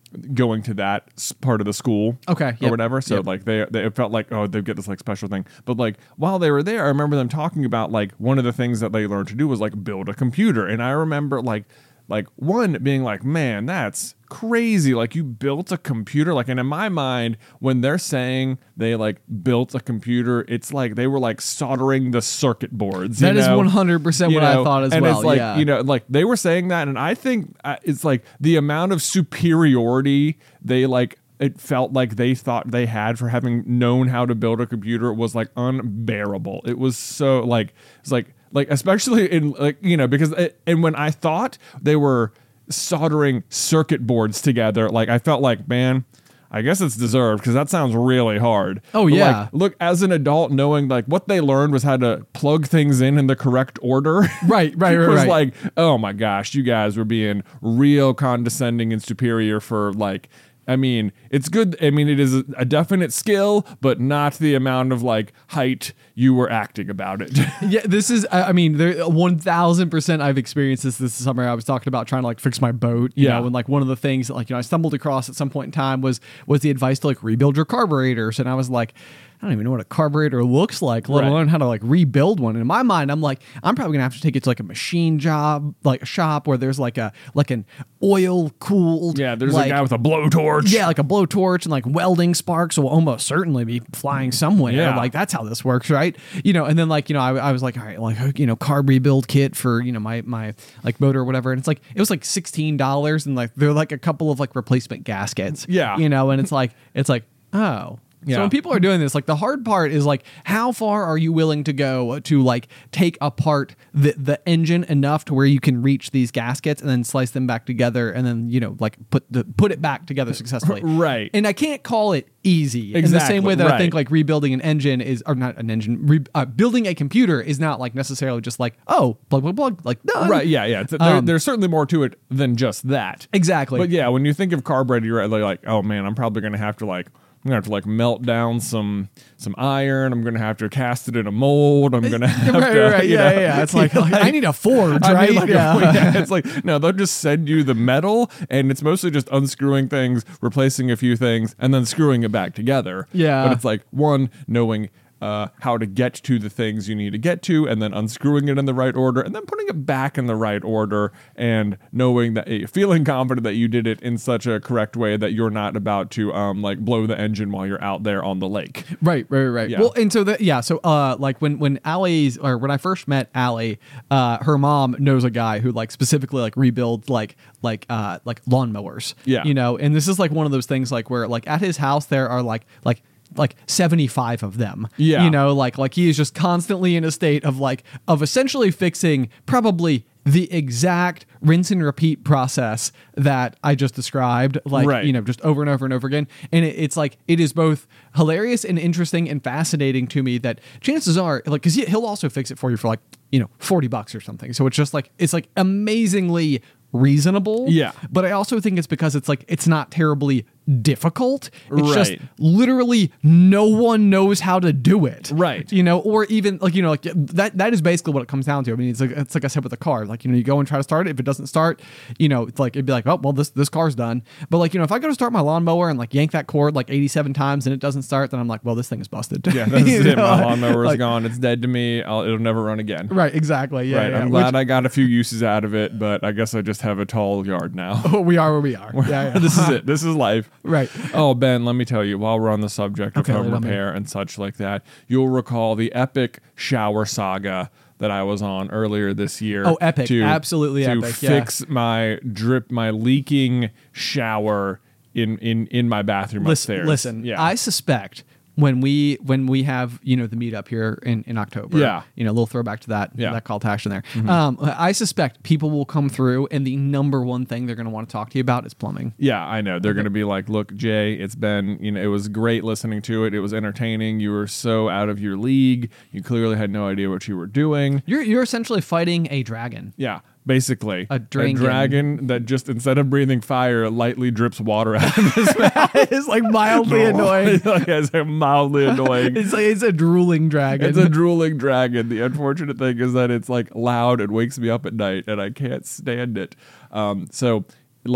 going to that s- part of the school,
Okay,
or
yep,
whatever. So
yep.
like they they it felt like, oh, they get this like special thing. But like while they were there, I remember them talking about like one of the things that they learned to do was like build a computer, and I remember like like one being like, man, that's crazy. Like you built a computer. Like, and in my mind, when they're saying they like built a computer, it's like they were like soldering the circuit boards.
That
you
is
know?
one hundred percent
You
what I
know?
thought as
and
well.
it's like,
yeah.
you know, like they were saying that, and I think uh, it's like the amount of superiority they like. It felt like they thought they had for having known how to build a computer was like unbearable. It was so like it's like like especially in like you know because it, and when I thought they were soldering circuit boards together, like I felt like, man, I guess it's deserved because that sounds really hard.
Oh,
But,
yeah.
like, look, as an adult, knowing like what they learned was how to plug things in in the correct order.
Right, right,
it
right,
was
right.
like, oh my gosh, you guys were being real condescending and superior for like. I mean, it's good. I mean, it is a, a definite skill, but not the amount of like height you were acting about it.
Yeah, this is, I I mean, there one thousand percent I've experienced this this summer. I was talking about trying to like fix my boat, you
Yeah.
know, and like one of the things that like, you know, I stumbled across at some point in time was, was the advice to like rebuild your carburetors. And I was like, I don't even know what a carburetor looks like, let
Right.
alone how to like rebuild one. And in my mind, I'm like, I'm probably gonna have to take it to like a machine job, like a shop where there's like a, like an oil cooled.
Yeah, there's
like,
a guy with a blowtorch.
Yeah, like a blowtorch and like welding sparks will almost certainly be flying somewhere.
Yeah.
Like that's how this works, right? You know, and then like, you know, I, I was like, all right, like, you know, carb rebuild kit for, you know, my, my like motor or whatever. And it's like, it was like sixteen dollars and like, they're like a couple of like replacement gaskets.
Yeah.
You know, and it's like, it's like, oh.
Yeah.
So when people are doing this, like the hard part is like, how far are you willing to go to like take apart the the engine enough to where you can reach these gaskets and then slice them back together and then, you know, like put the put it back together successfully.
Right.
And I can't call it easy in the
Exactly,
same way that I
right.
think like rebuilding an engine is, or not an engine, re, uh, building a computer is not like necessarily just like, oh, plug, plug, plug, like done.
Right, yeah, yeah. There,
Um,
there's certainly more to it than just that.
Exactly.
But yeah, when you think of carburetor, you're like, oh man, I'm probably gonna have to like, I'm gonna have to like melt down some some iron. I'm gonna have to cast it in a mold. I'm gonna have
right,
to,
right, right.
you
Yeah,
know,
yeah. It's like,
like,
I need a forge,
I
right?
need like a-
yeah.
yeah, it's like no, they'll just send you the metal, and it's mostly just unscrewing things, replacing a few things, and then screwing it back together.
Yeah.
but it's like one knowing. Uh, how to get to the things you need to get to, and then unscrewing it in the right order, and then putting it back in the right order, and knowing that, eh, feeling confident that you did it in such a correct way that you're not about to um like blow the engine while you're out there on the lake.
Right, right, right.
Yeah.
Well, and so that yeah, so uh, like when when Allie's or when I first met Allie, uh, her mom knows a guy who like specifically like rebuilds like like uh like lawnmowers.
Yeah.
you know, and this is like one of those things like where like at his house there are like like. like seventy-five of them.
Yeah.
You know, like like he is just constantly in a state of like of essentially fixing probably the exact rinse and repeat process that I just described, like,
Right.
you know, just over and over and over again. And it, it's like, it is both hilarious and interesting and fascinating to me that chances are, like, because he, he'll also fix it for you for like, you know, forty bucks or something. So it's just like, it's like amazingly reasonable.
Yeah.
But I also think it's because it's like, it's not terribly difficult. It's just
Right.
literally no one knows how to do it.
Right.
You know, or even like, you know, like that, that is basically what it comes down to. I mean, it's like, it's like I said with the car, like, you know, you go and try to start it. If it doesn't start, you know, it's like, it'd be like, oh, well, this, this car's done. But like, you know, if I go to start my lawnmower and like yank that cord like eighty-seven times and it doesn't start, then I'm like, well, this thing is busted.
Yeah, that's
You
it.
know?
My lawnmower is
Like,
gone. It's dead to me. I'll, it'll never run again.
Right. Exactly. Yeah.
right.
yeah.
I'm glad I got a few uses out of it, but I guess I just have a tall yard now.
Which, we are where we are. Yeah. yeah.
This is it. This is life.
Right.
Oh, Ben, let me tell you, while we're on the subject of
Okay,
home
lay it on me.
repair and such like that, you'll recall the epic shower saga that I was on earlier this year.
Oh, epic.
To,
Absolutely
to
epic, yeah.
fix my drip, my leaking shower in, in, in my bathroom
Listen,
upstairs.
listen.
Yeah.
I suspect when we when we have you know the meetup here in, in October,
Yeah.
you know, a little throwback to that
Yeah.
that call to action there. Um, I suspect people will come through, and the number one thing they're going to want to talk to you about is plumbing.
Yeah, I know. They're going to be like, look, Jay, it's been, you know, it was great listening to it. It was entertaining. You were so out of your league. You clearly had no idea what you were doing.
You're you're essentially fighting a dragon.
Yeah, basically.
A dragon.
dragon that just, instead of breathing fire, lightly drips water out of his mouth.
It's like mildly annoying.
Like, it's like mildly annoying.
It's like it's a drooling dragon.
It's a drooling dragon. The unfortunate thing is that it's like loud and wakes me up at night, and I can't stand it. Um, so, like,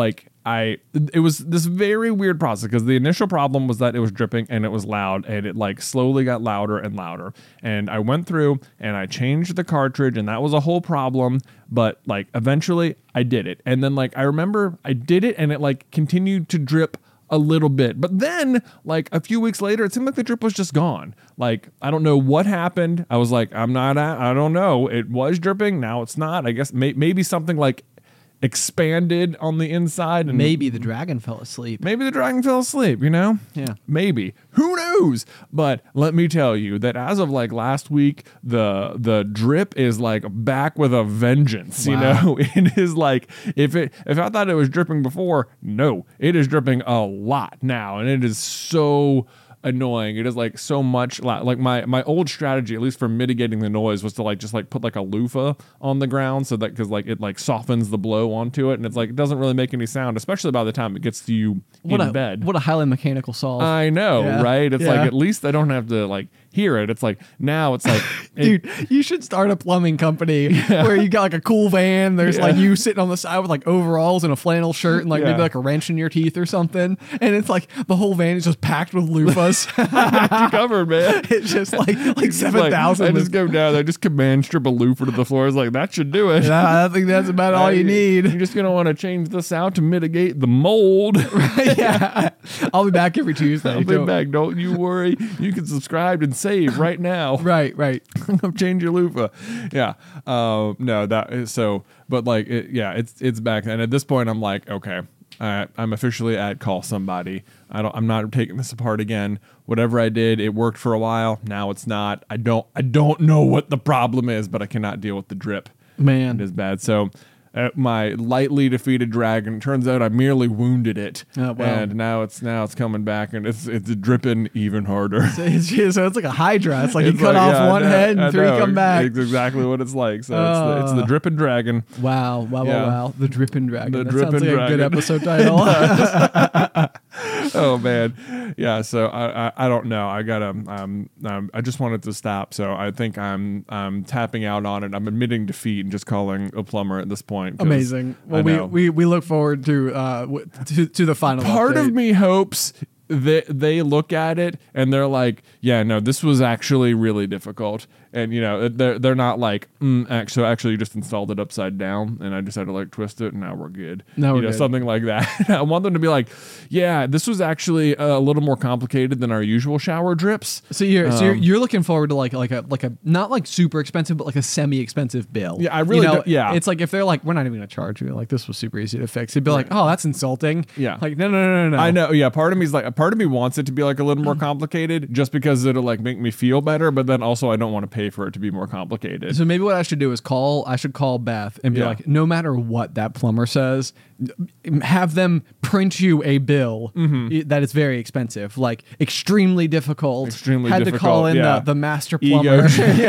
I it was this very weird process because the initial problem was that it was dripping and it was loud, and it like slowly got louder and louder. And I went through and I changed the cartridge, and that was a whole problem. But like eventually I did it. And then like I remember I did it and it like continued to drip a little bit. But then like a few weeks later, it seemed like the drip was just gone. Like, I don't know what happened. I was like, I'm not, at, I don't know. It was dripping. Now it's not. I guess may, maybe something like expanded on the inside. And
maybe the dragon fell asleep.
Maybe the dragon fell asleep, you know?
Yeah.
Maybe. Who knows? But let me tell you that as of like last week, the the drip is like back with a vengeance,
Wow.
you know? It is like, if it if I thought it was dripping before, no, it is dripping a lot now. And it is so annoying. It is like so much la- like my my old strategy, at least for mitigating the noise, was to like just like put like a loofah on the ground so that because like it like softens the blow onto it, and it's like it doesn't really make any sound, especially by the time it gets to you
What
in
a
bed.
what a highly mechanical solve.
I know,
Yeah.
right? It's
Yeah.
like at least I don't have to like hear it. It's like now it's like it-
Dude, you should start a plumbing company where you got like a cool van. There's
Yeah.
like you sitting on the side with like overalls and a flannel shirt and like
Yeah.
maybe like a wrench in your teeth or something. And it's like the whole van is just packed with loofahs.
you covered, man.
It's just like like
Like,
seven thousand.
I just go down there, just command strip a loofah to the floor. It's like that should do it.
I think that's about all you
You're
need.
just gonna want to change this out to mitigate the mold.
Yeah, I'll be back every Tuesday.
I'll be
Don't-
back. Don't you worry. You can subscribe and save right now.
Right, right.
Change your loofah. Yeah. Uh, no, that is so. But like, it, yeah, it's it's back. And at this point, I'm like, okay, uh, I'm officially at call somebody. I don't. I'm not taking this apart again. Whatever I did, it worked for a while. Now it's not. I don't. I don't know what the problem is, but I cannot deal with the drip.
Man.
It is bad. So. Uh, my lightly defeated dragon. Turns out I merely wounded it,
Oh, wow.
and now it's now it's coming back, and it's it's dripping even harder.
It's just- so it's like a hydra. It's like
It's
you cut
like,
off
yeah, I
one
know,
head and
I
three
know.
come back.
It's exactly what it's like. So it's, the, it's the
Uh,
dripping dragon.
Wow, wow,
Yeah.
wow, wow. The Drippin' Dragon.
The
that
Drippin'
sounds like a good
Dragon.
episode title.
Oh man, yeah. So I, I I don't know. I gotta um um I just wanted to stop. So I think I'm I'm tapping out on it. I'm admitting defeat and just calling a plumber at this point. 'cause
Amazing.
I
Well, we,
know.
we we look forward to uh w- to, to the final
Part
update.
of me hopes that they look at it and they're like, yeah, no, this was actually really difficult. And, you know, they're, they're not like, mm, actually, actually, you just installed it upside down and I just had to like twist it and now we're good.
Now
you
we're
know,
good.
something like that. I want them to be like, yeah, this was actually a little more complicated than our usual shower drips.
So you're so you're,
Um,
you're looking forward to like like a like a not like super expensive but like a semi expensive bill.
Yeah, I really
you know,
don't- yeah.
It's like if they're like we're not even gonna charge you, like this was super easy to fix. It'd be like, oh, that's insulting.
Yeah.
Like no no no no no.
I know, yeah. Part of me's like, part of me wants it to be like a little more complicated, just because it'll like make me feel better. But then also, I don't want to pay for it to be more complicated.
So maybe what I should do is call. I should call Beth and be
Yeah.
like, no matter what that plumber says, have them print you a bill i- that is very expensive, like extremely difficult.
Extremely
Had to call
difficult,
in
yeah.
the, the master
Ego.
plumber.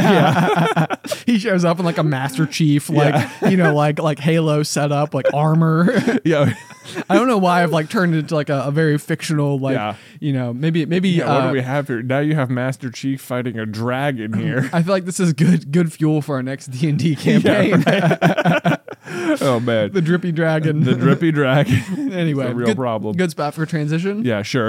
yeah. He shows up in like a Master Chief, like you know, like like Halo setup, like armor.
Yeah.
I don't know why I've like turned it into like a, a very fictional, like
Yeah.
you know, maybe maybe.
Yeah, what
uh,
do we have here? Now you have Master Chief fighting a dragon here.
I feel like this is good good fuel for our next D and D campaign.
Oh man,
The Drippy Dragon.
the drippy dragon.
Anyway,
It's a real
good,
problem.
Good spot for transition.
Yeah, sure.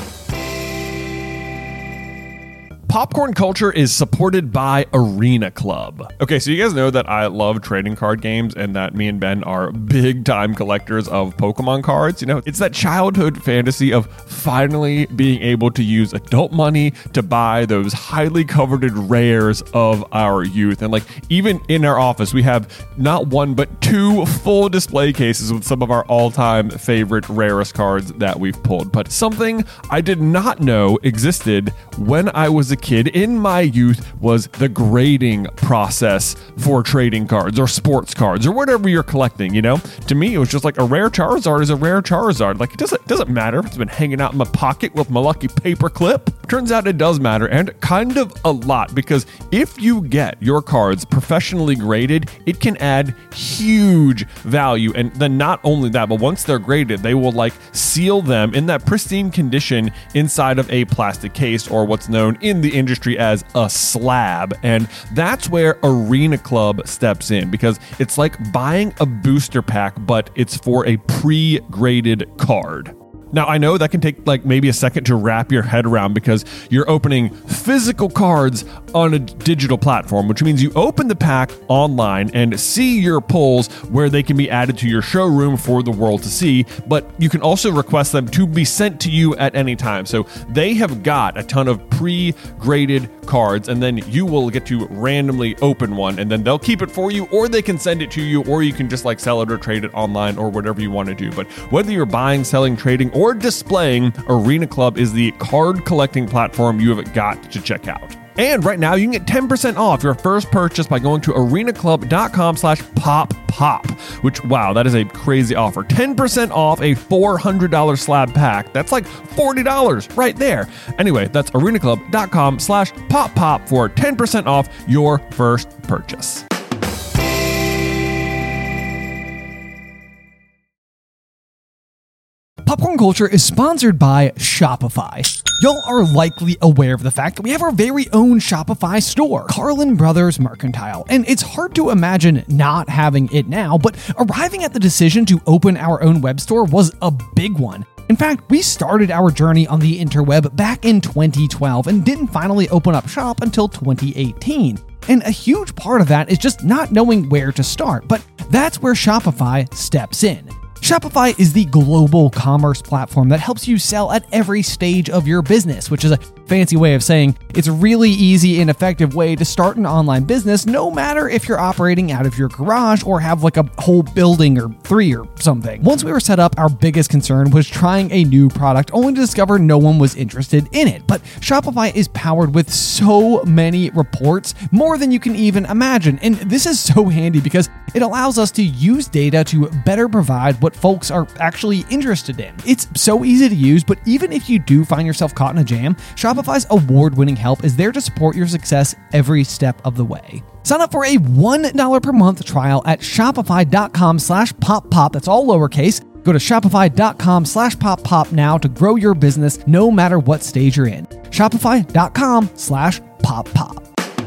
Popcorn culture is supported by Arena Club. Okay, so you guys know that I love trading card games and that me and Ben are big time collectors of Pokemon cards. You know, it's that childhood fantasy of finally being able to use adult money to buy those highly coveted rares of our youth. And like, even in our office, we have not one, but two full display cases with some of our all time favorite rarest cards that we've pulled. But something I did not know existed when I was a kid in my youth was the grading process for trading cards or sports cards or whatever you're collecting. You know, to me it was just like a rare Charizard is a rare Charizard. Like it doesn't doesn't matter if it's been hanging out in my pocket with my lucky paper clip. Turns out it does matter, and kind of a lot, because if you get your cards professionally graded, it can add huge value. And then not only that, but once they're graded, they will like seal them in that pristine condition inside of a plastic case, or what's known in the industry as a slab. And that's where Arena Club steps in, because it's like buying a booster pack, but it's for a pre-graded card. Now, I know that can take like maybe a second to wrap your head around, because you're opening physical cards on a digital platform, which means you open the pack online and see your pulls where they can be added to your showroom for the world to see, but you can also request them to be sent to you at any time. So they have got a ton of pre-graded cards, and then you will get to randomly open one, and then they'll keep it for you, or they can send it to you, or you can just like sell it or trade it online or whatever you want to do. But whether you're buying, selling, trading, or displaying, Arena Club is the card collecting platform you have got to check out. And right now, you can get ten percent off your first purchase by going to arenaclub.com slash pop pop, which, wow, that is a crazy offer. ten percent off a four hundred dollars slab pack. That's like forty dollars right there. Anyway, that's arenaclub.com slash pop pop for ten percent off your first purchase.
Popcorn Culture is sponsored by Shopify. Y'all are likely aware of the fact that we have our very own Shopify store, Carlin Brothers Mercantile, and it's hard to imagine not having it now, but arriving at the decision to open our own web store was a big one. In fact, we started our journey on the interweb back in twenty twelve and didn't finally open up shop until twenty eighteen. And a huge part of that is just not knowing where to start, but that's where Shopify steps in. Shopify is the global commerce platform that helps you sell at every stage of your business, which is a fancy way of saying it's a really easy and effective way to start an online business, no matter if you're operating out of your garage or have like a whole building or three or something. Once we were set up, our biggest concern was trying a new product only to discover no one was interested in it. But Shopify is powered with so many reports, more than you can even imagine. And this is so handy because it allows us to use data to better provide what folks are actually interested in. It's so easy to use, but even if you do find yourself caught in a jam, Shopify's award-winning help is there to support your success every step of the way. Sign up for a one dollar per month trial at shopify.com slash pop pop. That's all lowercase. Go to shopify.com slash pop pop now to grow your business no matter what stage you're in. Shopify.com slash pop pop.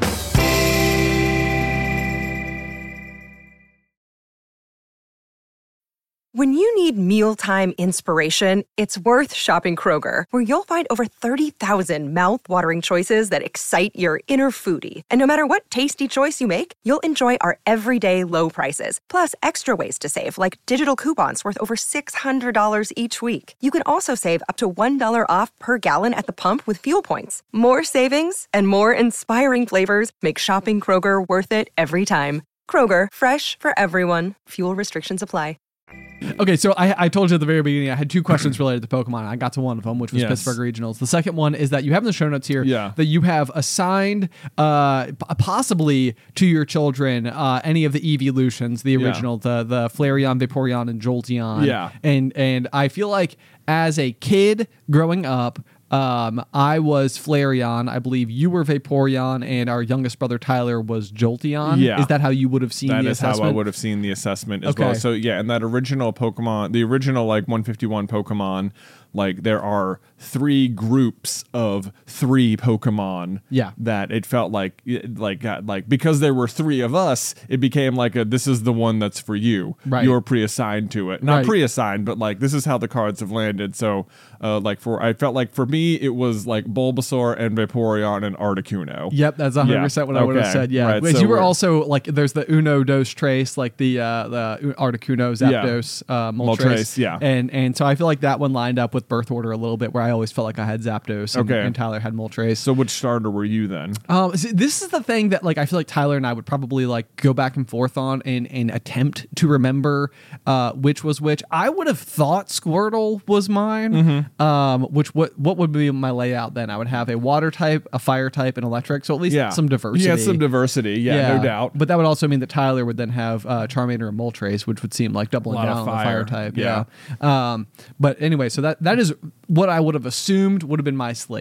When you need mealtime inspiration, it's worth shopping Kroger, where you'll find over thirty thousand mouth-watering choices that excite your inner foodie. And no matter what tasty choice you make, you'll enjoy our everyday low prices, plus extra ways to save, like digital coupons worth over six hundred dollars each week. You can also save up to one dollar off per gallon at the pump with fuel points. More savings and more inspiring flavors make shopping Kroger worth it every time. Kroger, fresh for everyone. Fuel restrictions apply.
Okay, so I, I told you at the very beginning I had two questions related to Pokemon. I got to one of them, which was
Yes.
Pittsburgh Regionals. The second one is that you have in the show notes here
Yeah.
that you have assigned uh, p- possibly to your children uh, any of the Evolutions, the
Yeah.
original, the the Flareon, Vaporeon, and Jolteon.
Yeah.
And and I feel like as a kid growing up, Um, I was Flareon. I believe you were Vaporeon, and our youngest brother Tyler was Jolteon.
Yeah.
Is that how you would have seen
That
the
is
assessment?
how I would have seen the assessment as
Okay.
well. So yeah, and that original Pokemon, the original like one fifty-one Pokemon, like there are three groups of three Pokemon.
Yeah.
That it felt like like uh, like because there were three of us, it became like a this is the one that's for you.
Right.
You're pre-assigned to it. Not
Right.
pre-assigned, but like this is how the cards have landed. So uh, like for I felt like for me it was like Bulbasaur and Vaporeon and Articuno.
Yep, that's one hundred percent
Yeah,
what I would have
okay,
said. Yeah,
right,
because
so
you were
we're-
also like, there's the Uno Dos Trace, like the uh, the Articuno, Zapdos, uh, Moltres.
Moltres, yeah.
and and so I feel like that one lined up with Birth Order a little bit, where I always felt like I had Zapdos, and,
Okay.
and Tyler had Moltres.
So which starter were you then?
Um, see, this is the thing that like I feel like Tyler and I would probably like go back and forth on and and attempt to remember uh, which was which. I would have thought Squirtle was mine.
Mm-hmm.
Um, which what what would be my layout then? I would have a water type, a fire type, and electric. So at least
Yeah.
some diversity.
Yeah, some diversity. Yeah, no doubt.
But that would also mean that Tyler would then have uh, Charmander and Moltres, which would seem like doubling
lot
down
of
on the fire
fire.
type.
Yeah.
Yeah. Um, but anyway, so that that is what I would have assumed would have been my slate.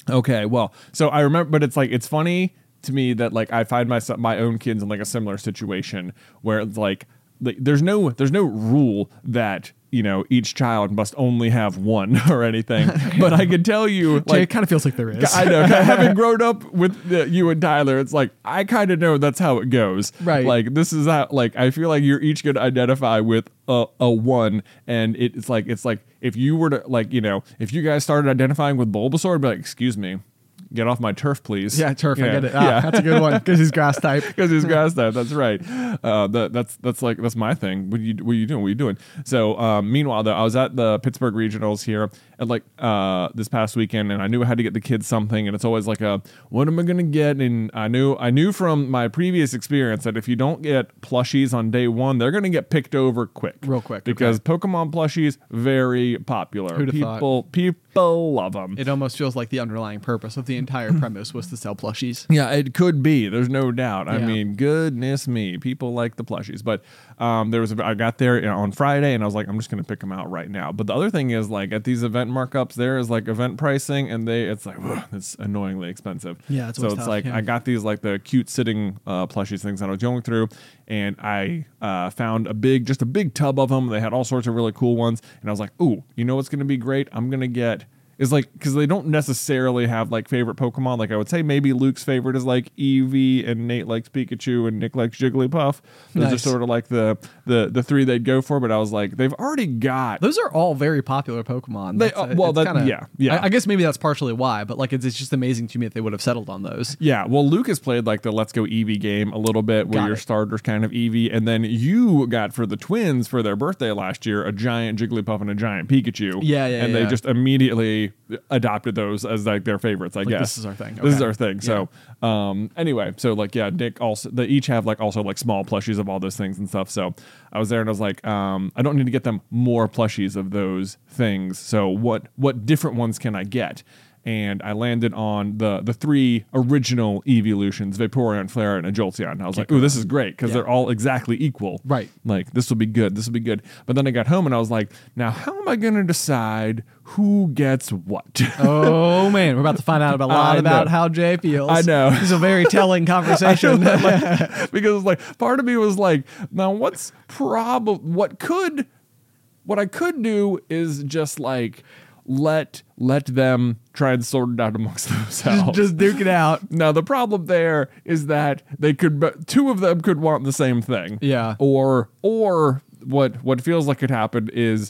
Okay, well, so I remember, but it's like it's funny to me that like I find myself my own kids in like a similar situation where it's like, like there's no there's no rule that you know each child must only have one or anything, but I can tell you like
Jay, it kind of feels like there is.
I know, having grown up with the, you and Tyler, it's like I kind of know that's how it goes.
Right.
Like this is how like I feel like you're each going to identify with a, a one, and it, it's like it's like if you were to like you know if you guys started identifying with Bulbasaur, I'd be like, excuse me. Get off my turf, please.
Yeah, turf.
Yeah.
I get it. Ah,
yeah,
that's a good one because he's grass type.
Because he's grass type. That's right. Uh, that, that's that's like that's my thing. What are you what are you doing? What are you doing? So um, meanwhile, though, I was at the Pittsburgh Regionals here at like uh, this past weekend, and I knew I had to get the kids something, and it's always like a what am I gonna get? And I knew I knew from my previous experience that if you don't get plushies on day one, they're gonna get picked over quick,
Real quick,
because
okay.
Pokemon plushies very popular.
Who'd have
people
thought?
people love them.
It almost feels like the underlying purpose of the entire premise was to sell plushies.
Yeah, it could be. There's no doubt. I
Yeah.
mean, goodness me, people like the plushies. But um, there was a, I got there you know, on Friday, and I was like, I'm just gonna pick them out right now. But the other thing is, like, at these event markups, there is like event pricing, and they it's like ugh, it's annoyingly expensive.
Yeah, it's
so
always
it's
tough,
like
yeah.
I got these like the cute sitting uh, plushies things that I was going through, and I uh, found a big, just a big tub of them. They had all sorts of really cool ones, and I was like, ooh, you know what's gonna be great? I'm gonna get. Is like because they don't necessarily have like favorite Pokemon. Like I would say maybe Luke's favorite is like Eevee, and Nate likes Pikachu, and Nick likes Jigglypuff. Those
Nice.
are sort of like the the the three they'd go for. But I was like, they've already got.
Those are all very popular Pokemon.
They-
That's,
uh,
uh,
well,
it's
that-
kinda-
yeah, yeah.
I, I guess maybe that's partially why, but like it's, it's just amazing to me that they would have settled on those.
Yeah, well, Luke has played like the Let's Go Eevee game a little bit, where
Got
your
it.
starter's kind of Eevee, and then you got for the twins for their birthday last year a giant Jigglypuff and a giant Pikachu.
Yeah, yeah,
and they
yeah.
just immediately adopted those as like their favorites. I guess
this is our thing.
This is
Okay.
our thing. So, um, anyway, so like yeah, Nick also they each have like also like small plushies of all those things and stuff. So I was there and I was like, um, I don't need to get them more plushies of those things. So what what different ones can I get? And I landed on the the three original Evolutions, Vaporeon, Flareon, and Jolteon. I was like, ooh, this is great because
Yeah.
they're all exactly equal.
Right.
Like, this will be good. This will be good. But then I got home and I was like, now, how am I going to decide who gets what?
Oh man, we're about to find out about a lot
I
about
know.
how Jay feels.
I know.
This is a very telling conversation.
Because, like, part of me was like, now, what's probably, what could, what I could do is just like, let let them try and sort it out amongst themselves.
Just duke it out.
Now the problem there is that they could, but two of them could want the same thing.
Yeah.
Or or what what feels like could happen is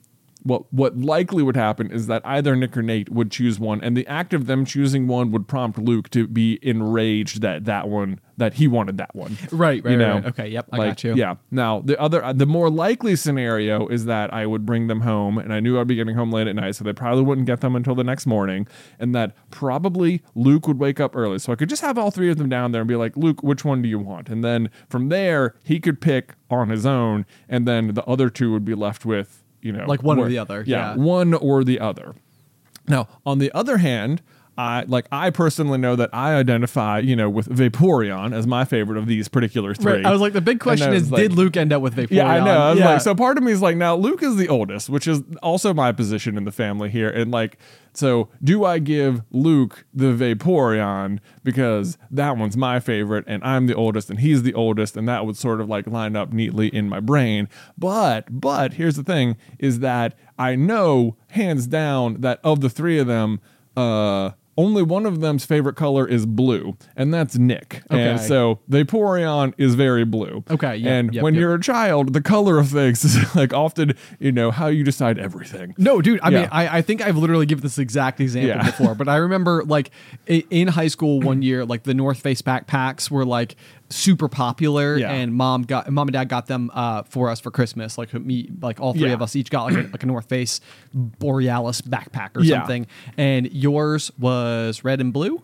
what what likely would happen is that either Nick or Nate would choose one, and the act of them choosing one would prompt Luke to be enraged that that one that he wanted that one.
Right, right,
You know?
right. Okay, yep, I
Like,
got you.
Yeah. Now the other, the more likely scenario is that I would bring them home, and I knew I'd be getting home late at night, so they probably wouldn't get them until the next morning, and that probably Luke would wake up early, so I could just have all three of them down there and be like, Luke, which one do you want? And then from there he could pick on his own, and then the other two would be left with, you know,
Like one or
where-
the other,
Yeah,
yeah.
one or the other. Now, on the other hand, I like I personally know that I identify, you know, with Vaporeon as my favorite of these particular three.
Right. I was like, the big
And
question
I was
is,
like-
did Luke end up with Vaporeon?
Yeah, I know. I was
Yeah.
like, so part of me is like, now Luke is the oldest, which is also my position in the family here, and like, so do I give Luke the Vaporeon because that one's my favorite, and I'm the oldest, and he's the oldest, and that would sort of like line up neatly in my brain. But but here's the thing: is that I know hands down that of the three of them, uh. only one of them's favorite color is blue, and that's Nick. And
Okay.
so Vaporeon is very blue.
Okay, yep,
and
yep,
when
yep.
you're a child, the color of things is like often, you know, how you decide everything.
No, dude. I
Yeah.
mean, I, I think I've literally given this exact example
Yeah.
before, but I remember like i- in high school one year, like the North Face backpacks were like super popular,
Yeah.
and mom got mom and dad got them uh, for us for Christmas. Like me, like all three
Yeah.
of us each got like a, like a North Face Borealis backpack or
Yeah.
something, and yours was red and blue.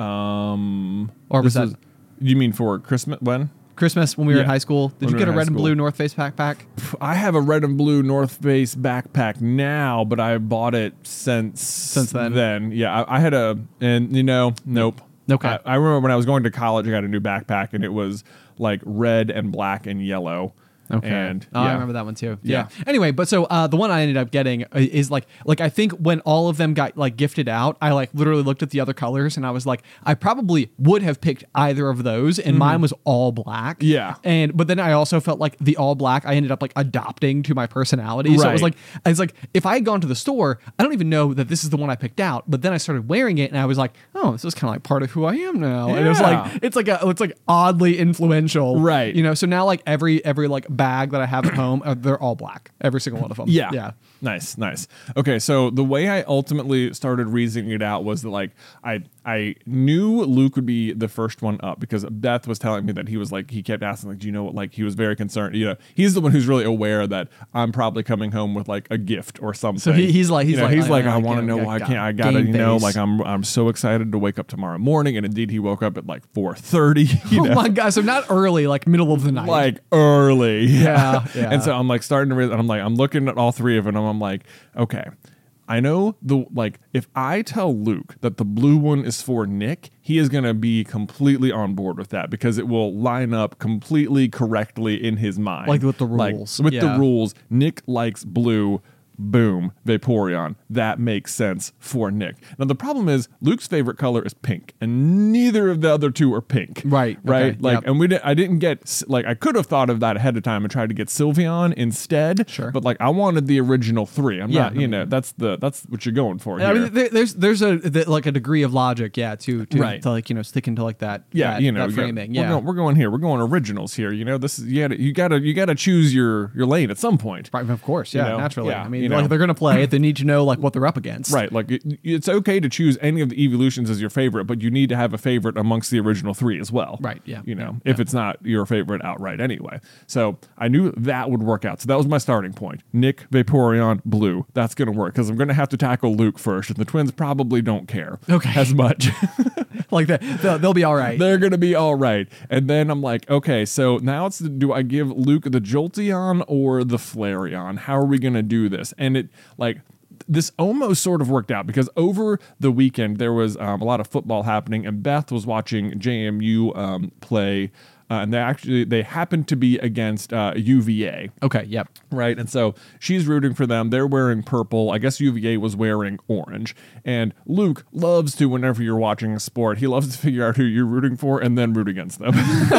Um,
Or was
this
that-
you mean for Christmas? When?
Christmas when we were in
Yeah.
high school. Did
When
you
we
get
were
a
in
red
high
and
school.
blue North Face backpack?
I have a red and blue North Face backpack now, but I bought it since
Since then?
Then, yeah, I, I had a, and you know, nope.
Okay.
I, I remember when I was going to college, I got a new backpack, and it was like red and black and yellow.
Okay.
And
oh,
yeah.
I remember that one too.
Yeah.
Yeah. Anyway, but so uh, the one I ended up getting is like, like I think when all of them got like gifted out, I like literally looked at the other colors and I was like, I probably would have picked either of those, and mm-hmm. mine was all black.
Yeah.
And but then I also felt like the all black I ended up like adopting to my personality.
Right.
So it was like, I was like, if I had gone to the store, I don't even know that this is the one I picked out. But then I started wearing it and I was like, oh, this is kind of like part of who I am now.
Yeah.
And it was like, it's like a, it's like oddly influential.
Right.
You know. So now like every every like bag that I have at home, uh, they're all black. Every single one of them.
Yeah.
Yeah.
Nice, nice. Okay, so the way I ultimately started reasoning it out was that like I I knew Luke would be the first one up because Beth was telling me that he was like he kept asking like, do you know what, like he was very concerned. You know, he's the one who's really aware that I'm probably coming home with like a gift or something.
So he, he's like he's
you know,
like
he's
I,
like
I,
I,
I
want to know why I can't I gotta you know
face.
like I'm I'm so excited to wake up tomorrow morning, and indeed he woke up at like four thirty.
Oh know? my god! So not early, like middle of the night,
like early.
Yeah, yeah.
And so I'm like starting to, re- and I'm like I'm looking at all three of them, and I'm like, okay. I know the like if I tell Luke that the blue one is for Nick, he is going to be completely on board with that because it will line up completely correctly in his mind.
Like with the rules.
Like, with
yeah.
the rules, Nick likes blue. Boom, Vaporeon. That makes sense for Nick. Now the problem is Luke's favorite color is pink, and neither of the other two are pink.
Right.
Right.
Okay,
like,
yep.
and we didn't. I didn't get like I could have thought of that ahead of time and tried to get Sylveon instead.
Sure.
But like I wanted the original three. I'm
Yeah,
not.
no,
You know, that's the that's what you're going for
I
here.
mean, there, there's there's a the, like a degree of logic, yeah, to to,
Right.
to like you know sticking to like that.
yeah,
that,
you know,
that
yeah,
framing.
We're
Yeah.
going, we're going here. We're going originals here. You know, this is you gotta you gotta you gotta choose your your lane at some point.
Right, of course,
You
yeah,
know?
naturally.
Yeah,
I mean,
you
like
know.
if they're gonna play it, they need to know like what they're up against.
Right, like it, it's okay to choose any of the evolutions as your favorite, but you need to have a favorite amongst the original three as well.
Right, yeah,
You know,
yeah,
if
yeah.
it's not your favorite outright anyway. So I knew that would work out. So that was my starting point. Nick, Vaporeon, blue. That's going to work because I'm going to have to tackle Luke first, and the twins probably don't care
Okay.
as much.
Like that, they'll, they'll be all right.
They're going to be all right. And then I'm like, okay, so now it's do I give Luke the Jolteon or the Flareon? How are we going to do this? And it like this almost sort of worked out because over the weekend there was um, a lot of football happening, and Beth was watching J M U um, play. Uh, and they actually they happened to be against uh, U V A.
Okay. Yep.
Right. And so she's rooting for them. They're wearing purple. I guess U V A was wearing orange. And Luke loves to, whenever you're watching a sport, he loves to figure out who you're rooting for and then root against them.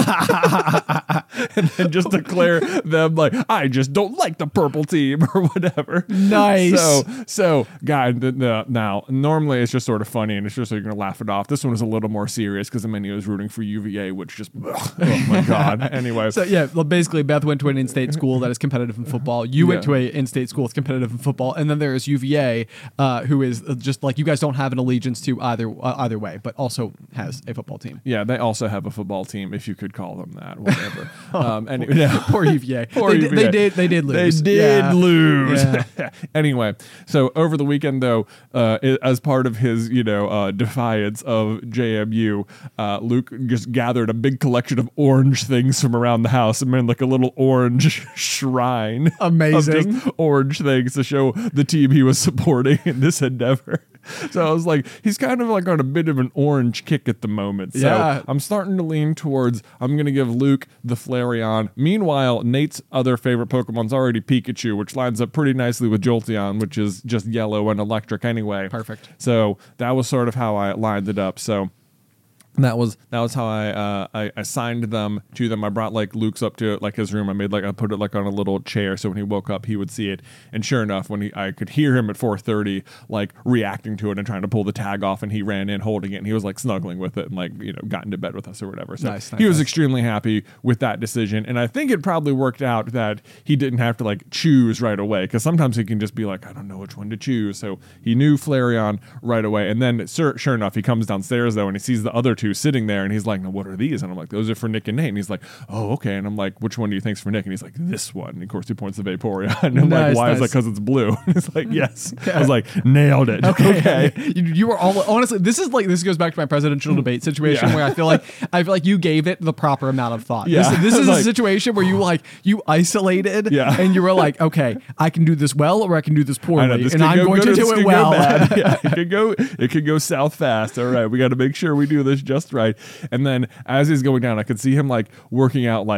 And then just declare them like, I just don't like the purple team or whatever.
Nice.
So, so guy, the, the, now, normally it's just sort of funny and it's just so you're going to laugh it off. This one was a little more serious because Emmanuel was rooting for U V A, which just, oh my God. Anyway.
So yeah, well, basically Beth went to an in-state school that is competitive in football. You went
Yeah.
to a in-state school that's competitive in football, and then there is U V A, uh, who is just like you guys don't have an allegiance to either uh, either way, but also has a football team.
Yeah, they also have a football team, if you could call them that, whatever. um, anyway, no.
Poor U V A.
Poor
they,
U V A.
Did, they did. They did lose.
They did
Yeah.
lose.
Yeah.
Anyway, so over the weekend, though, uh, i- as part of his, you know, uh, defiance of J M U, uh, Luke just gathered a big collection of orange things from around the house and made like a little orange shrine.
Amazing.
Of just orange things to show the team he was supporting in this endeavor. So I was like, he's kind of like on a bit of an orange kick at the moment. So
Yeah.
I'm starting to lean towards, I'm going to give Luke the Flareon. Meanwhile, Nate's other favorite Pokemon's already Pikachu, which lines up pretty nicely with Jolteon, which is just yellow and electric anyway.
Perfect.
So that was sort of how I lined it up. So that was that was how I uh, I assigned them to them. I brought like Luke's up to like his room. I made like I put it like on a little chair so when he woke up he would see it. And sure enough, when he I could hear him at four thirty like reacting to it and trying to pull the tag off, and he ran in holding it and he was like snuggling with it and like you know got into bed with us or whatever. So
Nice, nice,
he was
nice.
extremely happy with that decision. And I think it probably worked out that he didn't have to like choose right away because sometimes he can just be like I don't know which one to choose. So he knew Flareon right away. And then sure, sure enough, he comes downstairs though and he sees the other two sitting there and he's like, no, what are these? And I'm like, those are for Nick and Nate. And he's like, oh, okay. And I'm like, which one do you think's for Nick? And he's like, this one. And of course, he points to Vaporeon. And I'm
Nice,
like, why?
nice.
Is that because it's blue? And he's like, yes. I was like, nailed it.
Okay.
Okay.
you, you were all honestly. This is like this goes back to my presidential debate situation
Yeah.
where I feel like I feel like you gave it the proper amount of thought.
Yeah.
This, this is
Like-
a situation where you like you isolated.
Yeah.
And you were like, okay, I can do this well or I can do this
I
poorly,
know, this
and
could
I'm
go
going
good
to
or this
do it
could go
well.
bad. Yeah, it could go. It could go south fast. All right, we got to make sure we do this just right. And then as he's going down, I could see him like working out like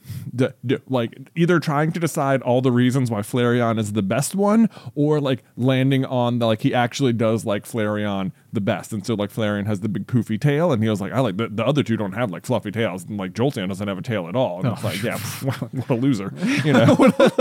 d- d- like either trying to decide all the reasons why Flareon is the best one, or like landing on the like he actually does like Flareon the best. And so like Flareon has the big poofy tail, and he was like, I like the, the other two don't have like fluffy tails, and like Jolteon doesn't have a tail at all. And
Oh.
it's like, yeah, what a loser, you know.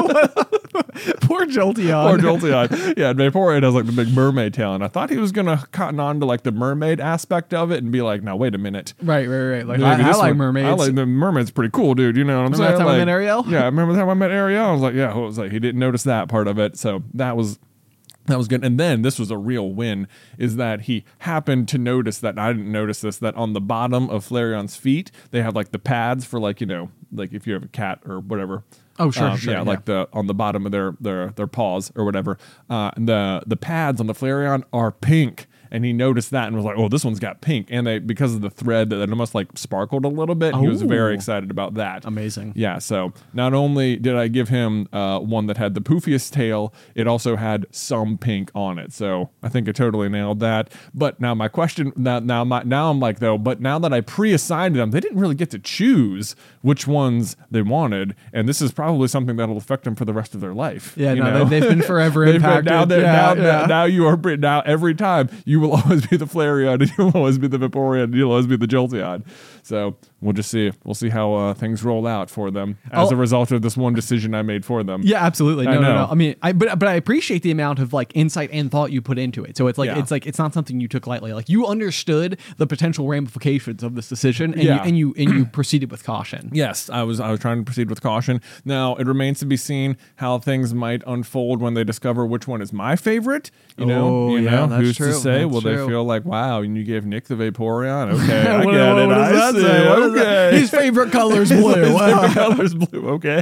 Poor Jolteon.
Or Jolteon. Yeah, Vaporeon has like the big mermaid tail, and I thought he was gonna cotton on to like the mermaid aspect of it and be like, now wait a minute.
Right, right, right. Like
Dude,
I, I
this
like
one-
mermaids.
I like the mermaid's pretty cool, dude. You know what I'm
Remember
saying?
that time I
Like,
met Ariel?
Yeah, I remember the time I met Ariel. I was like, yeah, I was like, he didn't notice that part of it. So that was that was good. And then this was a real win, is that he happened to notice that I didn't notice this, that on the bottom of Flareon's feet, they have like the pads for like, you know, like if you have a cat or whatever.
Oh, sure,
Um,
sure,
yeah,
yeah.
like the on the bottom of their their their paws or whatever. Uh, and the the pads on the Flareon are pink. And he noticed that and was like, "Oh, this one's got pink." And they, because of the thread that it almost like sparkled a little bit, he was very
Oh.
excited about that.
Amazing.
Yeah. So not only did I give him uh, one that had the poofiest tail, it also had some pink on it. So I think I totally nailed that. But now my question, now now my now I'm like though, but now that I pre-assigned them, they didn't really get to choose which ones they wanted, and this is probably something that'll affect them for the rest of their life.
Yeah,
you
no,
know?
they- they've been forever
They've been-
impacted.
Now, they're-
Yeah,
now,
yeah.
now you are pre- now every time you will always be the Flareon, and you'll always be the Vaporeon, and you'll always be the Jolteon. So we'll just see. We'll see how uh, things roll out for them as
Oh.
a result of this one decision I made for them.
Yeah, absolutely. No,
I
no,
know.
no. I mean, I but but I appreciate the amount of like insight and thought you put into it. So it's like
Yeah.
it's like it's not something you took lightly. Like you understood the potential ramifications of this decision, and
Yeah.
you, and you and you proceeded with caution.
Yes, I was I was trying to proceed with caution. Now it remains to be seen how things might unfold when they discover which one is my favorite. You know,
Oh,
you
yeah,
know,
that's
who's
true.
to say?
That's
Will
true.
they feel like, wow, and you gave Nick the Vaporeon? Okay, I
What-
get
what
it.
does
I
that
see.
say? What is that?
Okay,
His favorite color is
His
blue.
favorite color is blue. Okay.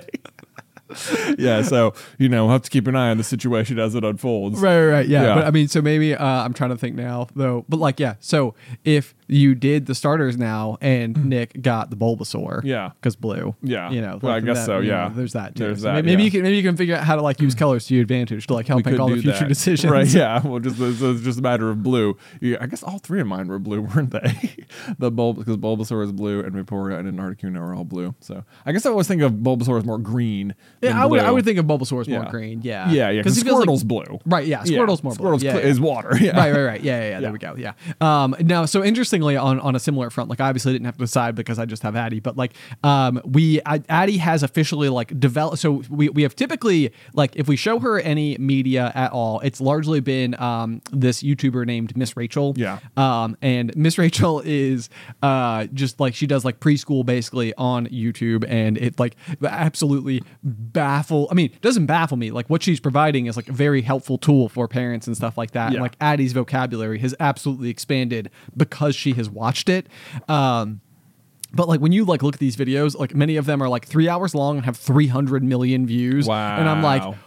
Yeah, so you know, we'll have to keep an eye on the situation as it unfolds.
Right, right, right. Yeah.
Yeah.
But I mean, so maybe uh, I'm trying to think now, though. But like, yeah. So if you did the starters now and Nick got the Bulbasaur,
Yeah.
because blue,
Yeah.
you know,
Well, I
like
guess
that-
so,
you
yeah.
know, there's that too.
There's
So
that,
maybe maybe
yeah.
you can maybe you can figure out how to like use colors to your advantage to like help
We
make
could
all the
do
future
that.
decisions.
Right, yeah. Well, just it's, it's just a matter of blue. Yeah, I guess all three of mine were blue, weren't they? the Bulb because Bulbasaur is blue and Vaporeon and Articuno are all blue. So I guess I always think of Bulbasaur as more green.
Yeah,
than
I would
blue.
I would think of Bulbasaur as more
Yeah.
green. Yeah,
Yeah, yeah. Because
he feels like-
Squirtle's blue.
Right, yeah.
Yeah,
Squirtle's more blue.
Squirtle's
yeah,
cl-
yeah.
is water. Yeah.
Right, right, right. Yeah, yeah, yeah.
Yeah.
There we go. Yeah. Um, now, so interestingly, on, on a similar front, like I obviously didn't have to decide because I just have Addie, but like, um, we I, Addie has officially like developed. So we we have typically like if we show her any media at all, it's largely been um this YouTuber named Miss Rachel.
Yeah.
Um, and Miss Rachel is uh just like she does like preschool basically on YouTube, and it like absolutely baffle. I mean, it doesn't baffle me. Like what she's providing is like a very helpful tool for parents and stuff like that. And
Yeah.
like Addie's vocabulary has absolutely expanded because she has watched it. Um, but like when you like look at these videos, like many of them are like three hours long and have three hundred million views. And I'm like,
Wow.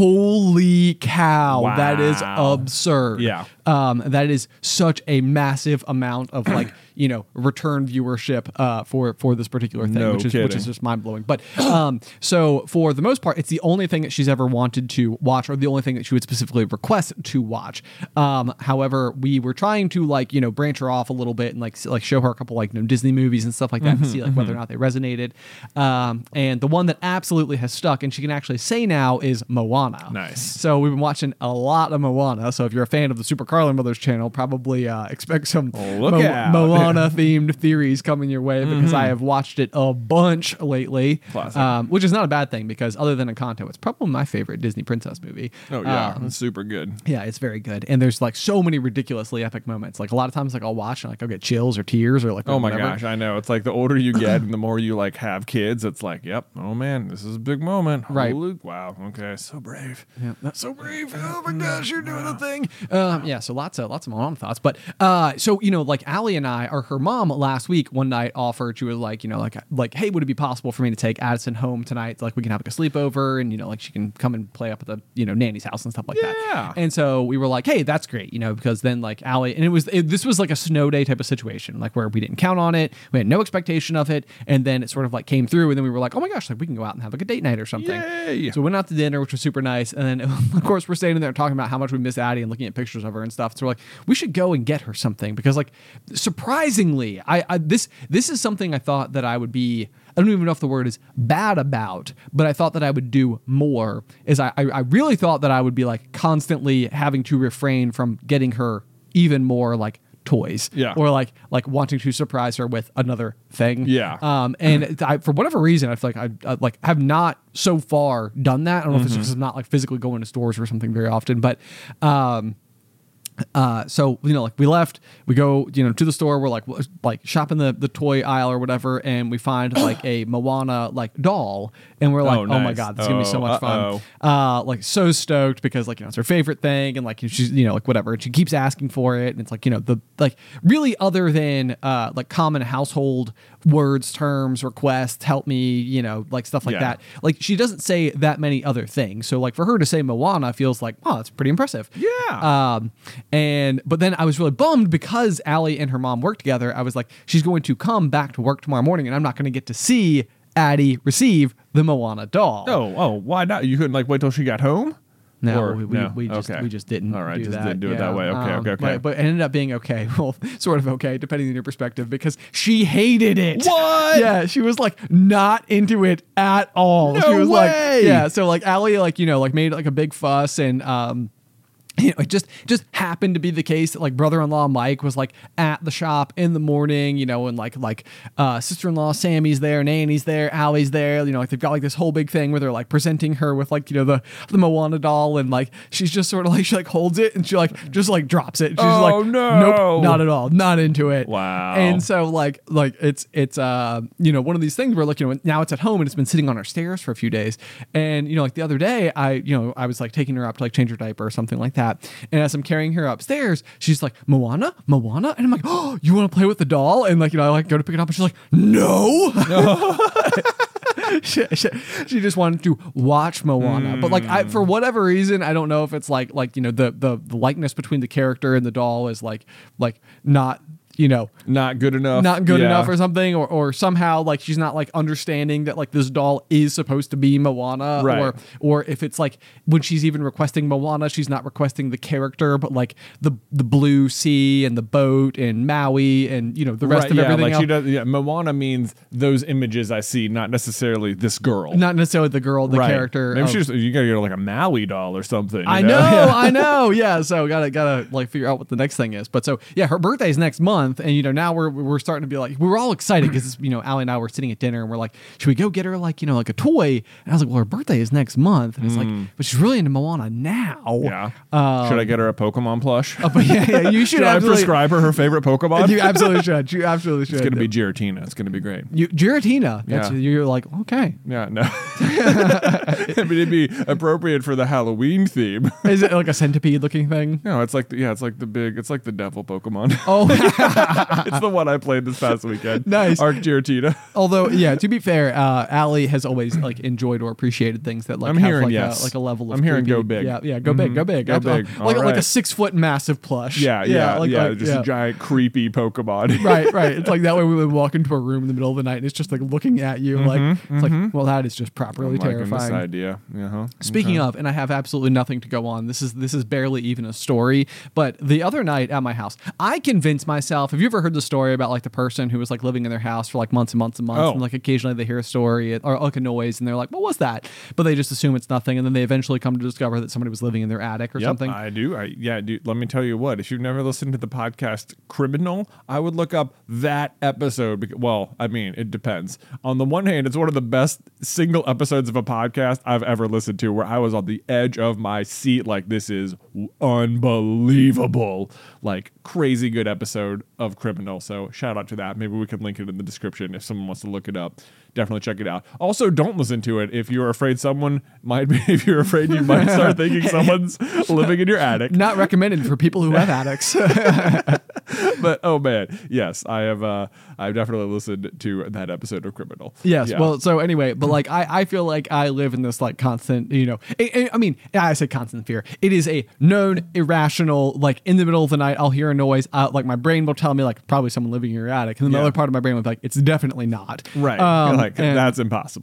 holy cow, that is
Wow.
absurd.
Yeah.
Um, that is such a massive amount of like, you know, return viewership uh, for for this particular thing,
No
which is which
kidding.
is just mind blowing. But um, so for the most part, it's the only thing that she's ever wanted to watch, or the only thing that she would specifically request to watch. Um, however, we were trying to like you know branch her off a little bit and like s- like show her a couple like you know, Disney movies and stuff like that to see like whether or not they resonated. Um, and the one that absolutely has stuck, and she can actually say now, is Moana.
Nice.
So we've been watching a lot of Moana. So if you're a fan of the Super Carlin Brothers channel, probably uh, expect some
Look
Mo-
out.
Moana themed theories coming your way because I have watched it a bunch lately,
Classic.
um, which is not a bad thing because other than Encanto, it's probably my favorite Disney princess movie.
Oh yeah,
Um,
it's super good.
yeah, it's very good, and there's like so many ridiculously epic moments. Like a lot of times, like I'll watch and like I'll get chills or tears or like
Oh my
whatever.
gosh, I know. It's like the older you get and the more you like have kids, it's like, yep, oh man, this is a big moment.
Right.
Holy- wow. Okay, so brave.
Yeah, that's
So brave. Oh my gosh, you're doing a thing.
Um, yeah, so lots of lots of mom thoughts, but uh, so you know, like Allie and I, or her mom last week, one night offered. She was like, you know, like like, hey, would it be possible for me to take Addison home tonight? Like we can have like a sleepover, and you know, like she can come and play up at the you know nanny's house and stuff like
Yeah.
that. And so we were like, hey, that's great, you know, because then like Allie, and it was it, this was like a snow day type of situation, like where we didn't count on it, we had no expectation of it, and then it sort of like came through, and then we were like, oh my gosh, like we can go out and have like a date night or something.
Yay.
So we went out to dinner, which was super nice, and then of course we're standing there talking about how much we miss Addie and looking at pictures of her and stuff. So we're like, we should go and get her something because, like, surprisingly, I, I this this is something I thought that I would be. I don't even know if the word is bad about, but I thought that I would do more. Is I I I really thought that I would be like constantly having to refrain from getting her even more like toys,
yeah,
or like like wanting to surprise her with another thing,
yeah.
Um, and I, for whatever reason, I feel like I, I like have not so far done that. I don't know mm-hmm. if it's because I'm not like physically going to stores or something very often, but um. Uh, so, you know, like we left, we go, you know, to the store, we're like, like shopping the, the toy aisle or whatever. And we find like a Moana like doll. And we're like, oh, nice. oh my God, this is gonna be so much
uh-oh.
fun. Uh, like so stoked because like, you know, it's her favorite thing. And like, she's, you know, like whatever. And she keeps asking for it. And it's like, you know, the, like really other than, uh, like common household words, terms, requests, help me, you know, like stuff like yeah. that. Like she doesn't say that many other things. So like for her to say Moana feels like, wow, that's pretty impressive.
Yeah.
Um, And but then I was really bummed because Allie and her mom work together. I was like, she's going to come back to work tomorrow morning, and I'm not going to get to see Addie receive the Moana doll.
Oh, oh, why not? You couldn't like wait till she got home?
No,
or,
we, we,
no?
we just
okay.
we just didn't.
All right,
do
just
that.
didn't do
yeah.
it that way. Okay,
um,
okay, okay.
But, but it ended up being okay. Well, sort of okay, depending on your perspective, because she hated it.
What?
Yeah, she was like not into it at all.
No
she was
way.
Like, yeah, so like Allie, like you know, like made like a big fuss and um. You know, it just just happened to be the case that like brother-in-law Mike was like at the shop in the morning, you know, and like like uh, sister-in-law Sammy's there, Nanny's there, Allie's there, you know, like they've got like this whole big thing where they're like presenting her with like, you know, the the Moana doll, and like she's just sort of like she like holds it and she like just like drops it. She's
oh,
like,
no.
nope, not at all, not into it.
Wow.
And so like like it's it's uh you know one of these things where like you know now it's at home and it's been sitting on our stairs for a few days, and you know like the other day I you know I was like taking her up to like change her diaper or something like that. And as I'm carrying her upstairs, she's like, Moana, Moana, and I'm like, oh, you want to play with the doll? And like, you know, I like go to pick it up, and she's like, no. no. she, she, she just wanted to watch Moana, mm. but like, I, for whatever reason, I don't know if it's like, like you know, the the the likeness between the character and the doll is like, like not. You know,
not good enough,
not good
yeah.
enough or something, or, or somehow like she's not like understanding that like this doll is supposed to be Moana,
right.
or or if it's like when she's even requesting Moana, she's not requesting the character, but like the the blue sea and the boat and Maui and you know the rest
right,
of
yeah,
everything
like
else.
She does, yeah, Moana means those images I see, not necessarily this girl,
not necessarily the girl, the
right.
character.
Maybe
of,
she's you gotta get like a Maui doll or something. You
I
know,
know,
yeah.
I know, yeah. So gotta gotta like figure out what the next thing is. But so yeah, her birthday's next month, and you know now we're we're starting to be like, we were all excited because, you know, Allie and I were sitting at dinner and we're like, should we go get her like, you know, like a toy? And I was like, well, her birthday is next month. And it's
mm.
like, but she's really into Moana now.
Yeah.
Um,
should I get her a Pokemon plush?
Oh, but yeah, yeah, you should,
should I prescribe her her favorite Pokemon?
You absolutely should. You absolutely should.
It's going to be Giratina. It's going to be great.
You, Giratina. That's,
yeah.
You're like, okay.
Yeah, no. I mean, it'd be appropriate for the Halloween theme.
Is it like a centipede looking thing?
No, it's like, the, yeah, it's like the big, it's like the devil Pokemon.
Oh.
It's the one I played this past weekend.
Nice.
Arc Giratina.
Although, yeah, to be fair, uh, Allie has always like enjoyed or appreciated things that like
I'm
have
hearing
like,
yes.
a, like a level of
I'm hearing
creepy.
go big.
Yeah, yeah, go
mm-hmm.
big, go big.
Go
I,
big.
I, like,
All
like
right.
a six foot massive plush.
Yeah, yeah, yeah.
like,
yeah
like,
just
yeah.
a giant creepy Pokemon.
Right, right. It's like that way we would walk into a room in the middle of the night and it's just like looking at you
mm-hmm,
like it's
mm-hmm.
like, well, that is just properly
I'm
terrifying.
liking this idea. Uh-huh.
Speaking
okay.
of, and I have absolutely nothing to go on. This is this is barely even a story. But the other night at my house, I convinced myself. Have you ever heard the story about like the person who was like living in their house for like months and months and months,
Oh.
and like occasionally they hear a story or like a noise, and they're like, "What was that?" But they just assume it's nothing, and then they eventually come to discover that somebody was living in their attic or
Yep,
something.
I do. I yeah, dude, let me tell you what. If you've never listened to the podcast Criminal, I would look up that episode. Because, well, I mean, it depends. On the one hand, it's one of the best single episodes of a podcast I've ever listened to, where I was on the edge of my seat, like this is unbelievable, like crazy good episode of Criminal. So shout out to that. Maybe we can link it in the description if someone wants to look it up. Definitely check it out. Also, don't listen to it if you're afraid someone might be, if you're afraid you might start thinking someone's living in your attic.
Not recommended for people who have attics.
But oh man, yes, I have. Uh, I've definitely listened to that episode of Criminal.
Yes.
Yeah.
Well, so anyway, but like I, I feel like I live in this like constant, you know, I, I- I mean, I say constant fear. It is a known irrational, like in the middle of the night, I'll hear a noise. Uh, like my brain will tell me like probably someone living in your attic. And then the
Yeah.
other part of my brain will be like, it's definitely not.
right.
Um,
like
and-
that's impossible.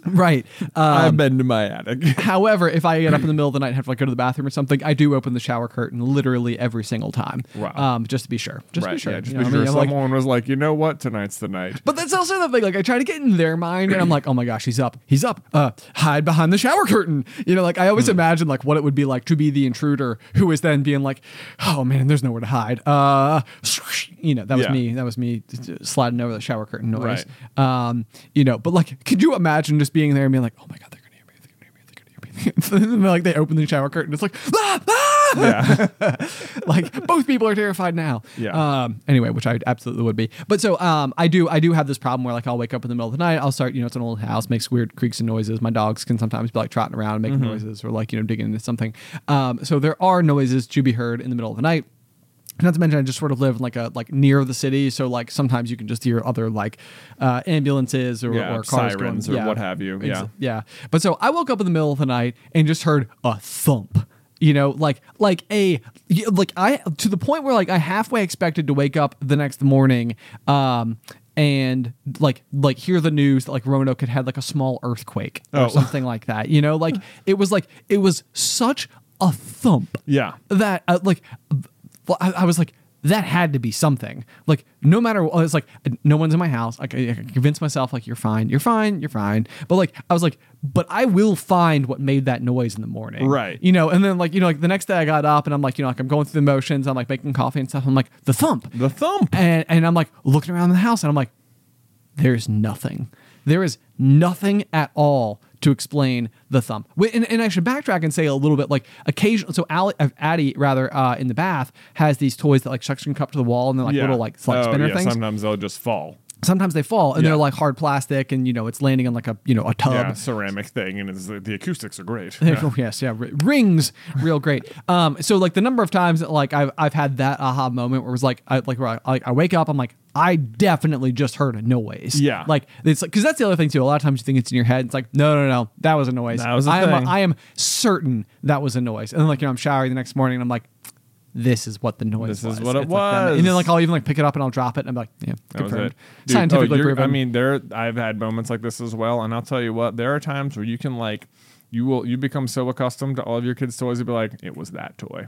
Right.
I've
Um,
been to my attic.
however, if I get up in the middle of the night and have to like go to the bathroom or something, I do open the shower curtain literally every single time.
Wow.
Um, just to be sure. Just to
right.
be sure.
Yeah, just
You
be
know
sure
what I mean? I'm like-
someone was like, you know what? Tonight's the night.
But that's also the thing. Like, I try to get in their mind, and I'm like, oh my gosh, he's up. He's up. Uh, hide behind the shower curtain. You know, like I always imagine like what it would be like to be the intruder who is then being like, oh man, there's nowhere to hide. Uh, you know, that was
Yeah.
me. That was me sliding over the shower curtain noise.
Right.
Um, you know, but like, could you imagine just being there and being like, oh my god, they're gonna hear me. They're gonna hear me. They're gonna hear me. And then, like they open the shower curtain. It's like, ah, ah!
Yeah.
Like both people are terrified now.
Yeah.
Um, anyway, which I absolutely would be. But so um, I do I do have this problem where like I'll wake up in the middle of the night. I'll start, you know, it's an old house, makes weird creaks and noises. My dogs can sometimes be like trotting around and making
Mm-hmm.
noises or like, you know, digging into something. Um, so there are noises to be heard in the middle of the night. Not to mention, I just sort of live in like a like near the city, so like sometimes you can just hear other like uh, ambulances or,
Yeah,
or cars
sirens
going,
or what have you,
ex-
yeah.
yeah. But so I woke up in the middle of the night and just heard a thump. You know, like like a like I to the point where like I halfway expected to wake up the next morning, um, and like like hear the news that like Roanoke had had like a small earthquake or
Oh.
something like that. You know, like it was like it was such a thump.
Yeah.
That uh, like. Well, I, I was like, that had to be something. Like, no matter what, it's like, no one's in my house. Like, I, I convinced myself, like, you're fine, you're fine, you're fine. But like, I was like, but I will find what made that noise in the morning.
Right.
You know, and then like, you know, like the next day I got up and I'm like, you know, like I'm going through the motions. I'm like making coffee and stuff. I'm like, the thump.
The thump.
And, and I'm like looking around the house and I'm like, there's nothing. There is nothing at all to explain the thump. Wait, And, and I should backtrack and say a little bit like occasionally. So Allie, uh, Addie, rather, uh, in the bath has these toys that like suction cup to the wall and they're like
Yeah.
little like slide
oh,
spinner
yeah,
things.
Sometimes they'll just fall.
Sometimes they fall and
Yeah.
they're like hard plastic and you know it's landing on like a you know a tub.
Yeah, ceramic thing, and it's, the acoustics are great.
Oh,
Yeah.
yes, yeah, r- rings, real great. Um, so like the number of times that like I've I've had that aha moment where it was like I like where I, like I wake up, I'm like I definitely just heard a noise.
Yeah.
like it's like because that's the other thing too. A lot of times you think it's in your head. It's like no, no, no, that was a noise.
That was a
I am
thing.
I am certain that was a noise. And then like you know I'm showering the next morning and I'm like, this is what the noise
This
was.
is what it
It's like that-
was.
and then like I'll even like pick it up and I'll drop it and I'm like, yeah,
That was
confirmed.
it. Dude,
Scientifically
oh, you're-
proven.
I mean, there. I've had moments like this as well, and I'll tell you what. There are times where you can like, you will, you become so accustomed to all of your kids' toys, you'll be like, it was that toy.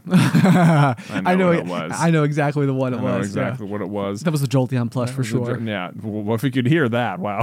I know,
I know
what
it
it was.
I know exactly the one it
I know
was. yeah.
exactly what it was.
That was a Jolteon plush for sure.
Yeah. Well, what if you could hear that? Wow.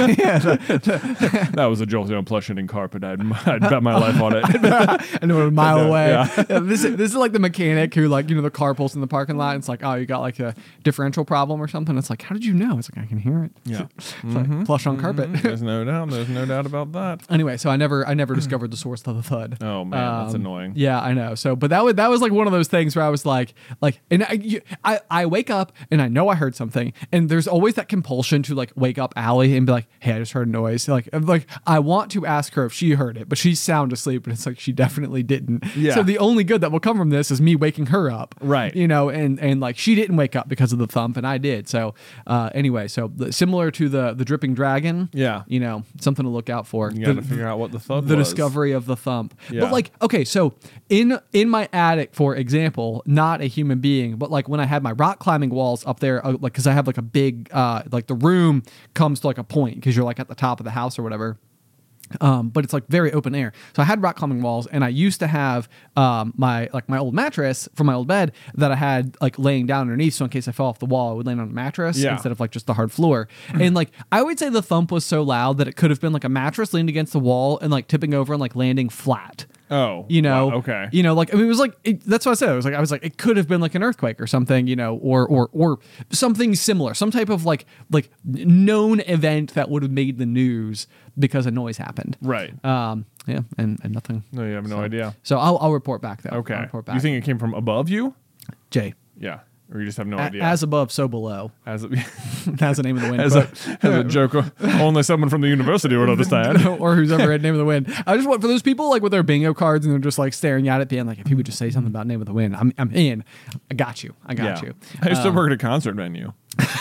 That was a Jolteon plush hitting carpet. I'd, I'd bet my life on it.
I know it a mile
Yeah,
away.
yeah.
Yeah, this is this is like the mechanic who like you know the car pulls in the parking lot. And it's like oh you got like a differential problem or something. It's like how did you know? It's like I can hear it.
Yeah.
It's like plush on carpet.
There's no doubt. There's no doubt about that.
Anyway, so I never I never discovered the source of the thud.
Oh man, that's
Um,
annoying.
Yeah, I know. So, but that was that was like one of those things where I was like, like, and I, you, I, I wake up and I know I heard something, and there's always that compulsion to like wake up Allie and be like, hey, I just heard a noise. Like, I'm like I want to ask her if she heard it, but she's sound asleep, and it's like she definitely didn't.
Yeah.
So the only good that will come from this is me waking her up.
Right.
You know, and and like she didn't wake up because of the thump, and I did. So, uh, anyway, so the, similar to the the dripping dragon.
Yeah.
You know, something to look out for.
You got to
The-
figure out what the thud
the
was.
discovery of the thump.
Yeah.
But like, okay, so in in my attic, for example, not a human being, but like when I had my rock climbing walls up there, uh, like because I have like a big, uh, like the room comes to like a point because you're like at the top of the house or whatever. Um, but it's like very open air. So I had rock climbing walls, and I used to have um, my like my old mattress from my old bed that I had like laying down underneath. So in case I fell off the wall, I would land on a mattress
Yeah.
instead of like just the hard floor. And like I would say the thump was so loud that it could have been like a mattress leaned against the wall and like tipping over and like landing flat.
Oh,
You know,
wow, okay.
You know, like I mean, it was like it, that's what I said. It was like I was like it could have been like an earthquake or something, you know, or or or something similar, some type of like like known event that would have made the news because a noise happened.
Right.
Um. Yeah. And, and nothing.
No, you have no idea.
So I'll I'll report back though.
Okay.
I'll report back.
You think it came from above you?
Jay?
Yeah. Or you just have no
A-
idea.
as above, so below.
as a,
That's the name of the wind.
as a, as a joke, only someone from the university would understand.
or who's ever read Name of the Wind. I just want for those people like with their bingo cards and they're just like staring at it, being like, if you would just say something about Name of the Wind, I'm I'm in. I got you. I got
Yeah.
you.
I used to
Um,
work at a concert venue.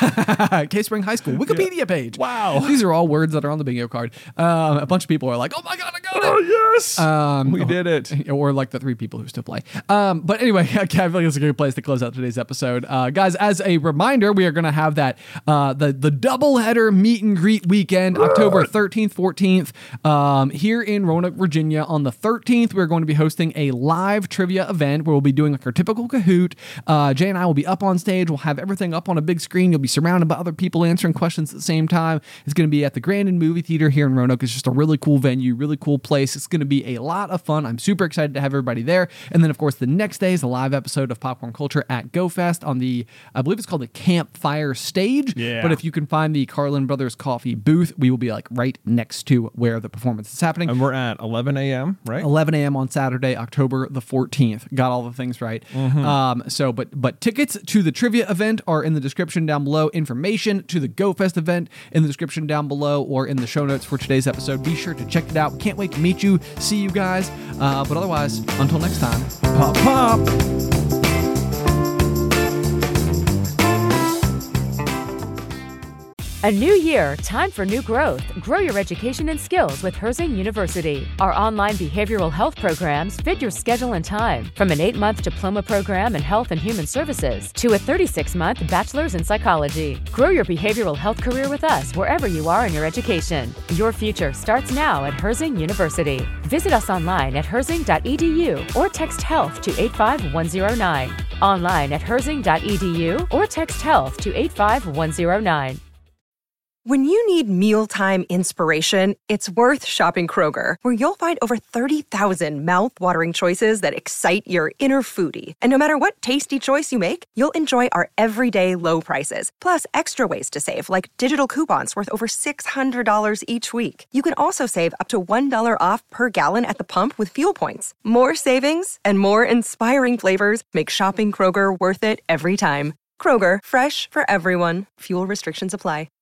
Cave Spring High School Wikipedia yeah. page.
Wow.
These are all words that are on the bingo card. Um, a bunch of people are like, oh my God, I got it.
Oh, yes.
Um,
we did it.
Or like the three people who still play. Um, but anyway, I feel like it's a good place to close out today's episode. Uh, guys, as a reminder, we are going to have that, uh, the, the doubleheader meet and greet weekend, October thirteenth, fourteenth, um, here in Roanoke, Virginia. On the thirteenth, we're going to be hosting a live trivia event where we'll be doing like our typical Kahoot. Uh, Jay and I will be up on stage. We'll have everything up on a big screen. You'll be surrounded by other people answering questions at the same time. It's going to be at the Grandin Movie Theater here in Roanoke. It's just a really cool venue, really cool place. It's going to be a lot of fun. I'm super excited to have everybody there. And then, of course, the next day is a live episode of Popcorn Culture at GoFest on the, I believe it's called the Campfire Stage.
Yeah.
But if you can find the Carlin Brothers Coffee booth, we will be like right next to where the performance is happening.
And we're at eleven a.m., right?
eleven a.m. on Saturday, October the fourteenth. Got all the things right. Mm-hmm. Um, so, but but tickets to the trivia event are in the description down below. Information to the GoFest event in the description down below or in the show notes for today's episode. Be sure to check it out. Can't wait to meet you, see you guys. Uh, but otherwise, until next time, pop pop.
A new year, time for new growth. Grow your education and skills with Herzing University. Our online behavioral health programs fit your schedule and time, from an eight-month diploma program in health and human services to a thirty-six month bachelor's in psychology. Grow your behavioral health career with us wherever you are in your education. Your future starts now at Herzing University. Visit us online at herzing dot e d u or text health to eight five one zero nine. Online at herzing dot e d u or text health to eight five one zero nine.
When you need mealtime inspiration, it's worth shopping Kroger, where you'll find over thirty thousand mouth-watering choices that excite your inner foodie. And no matter what tasty choice you make, you'll enjoy our everyday low prices, plus extra ways to save, like digital coupons worth over six hundred dollars each week. You can also save up to one dollar off per gallon at the pump with fuel points. More savings and more inspiring flavors make shopping Kroger worth it every time. Kroger, fresh for everyone. Fuel restrictions apply.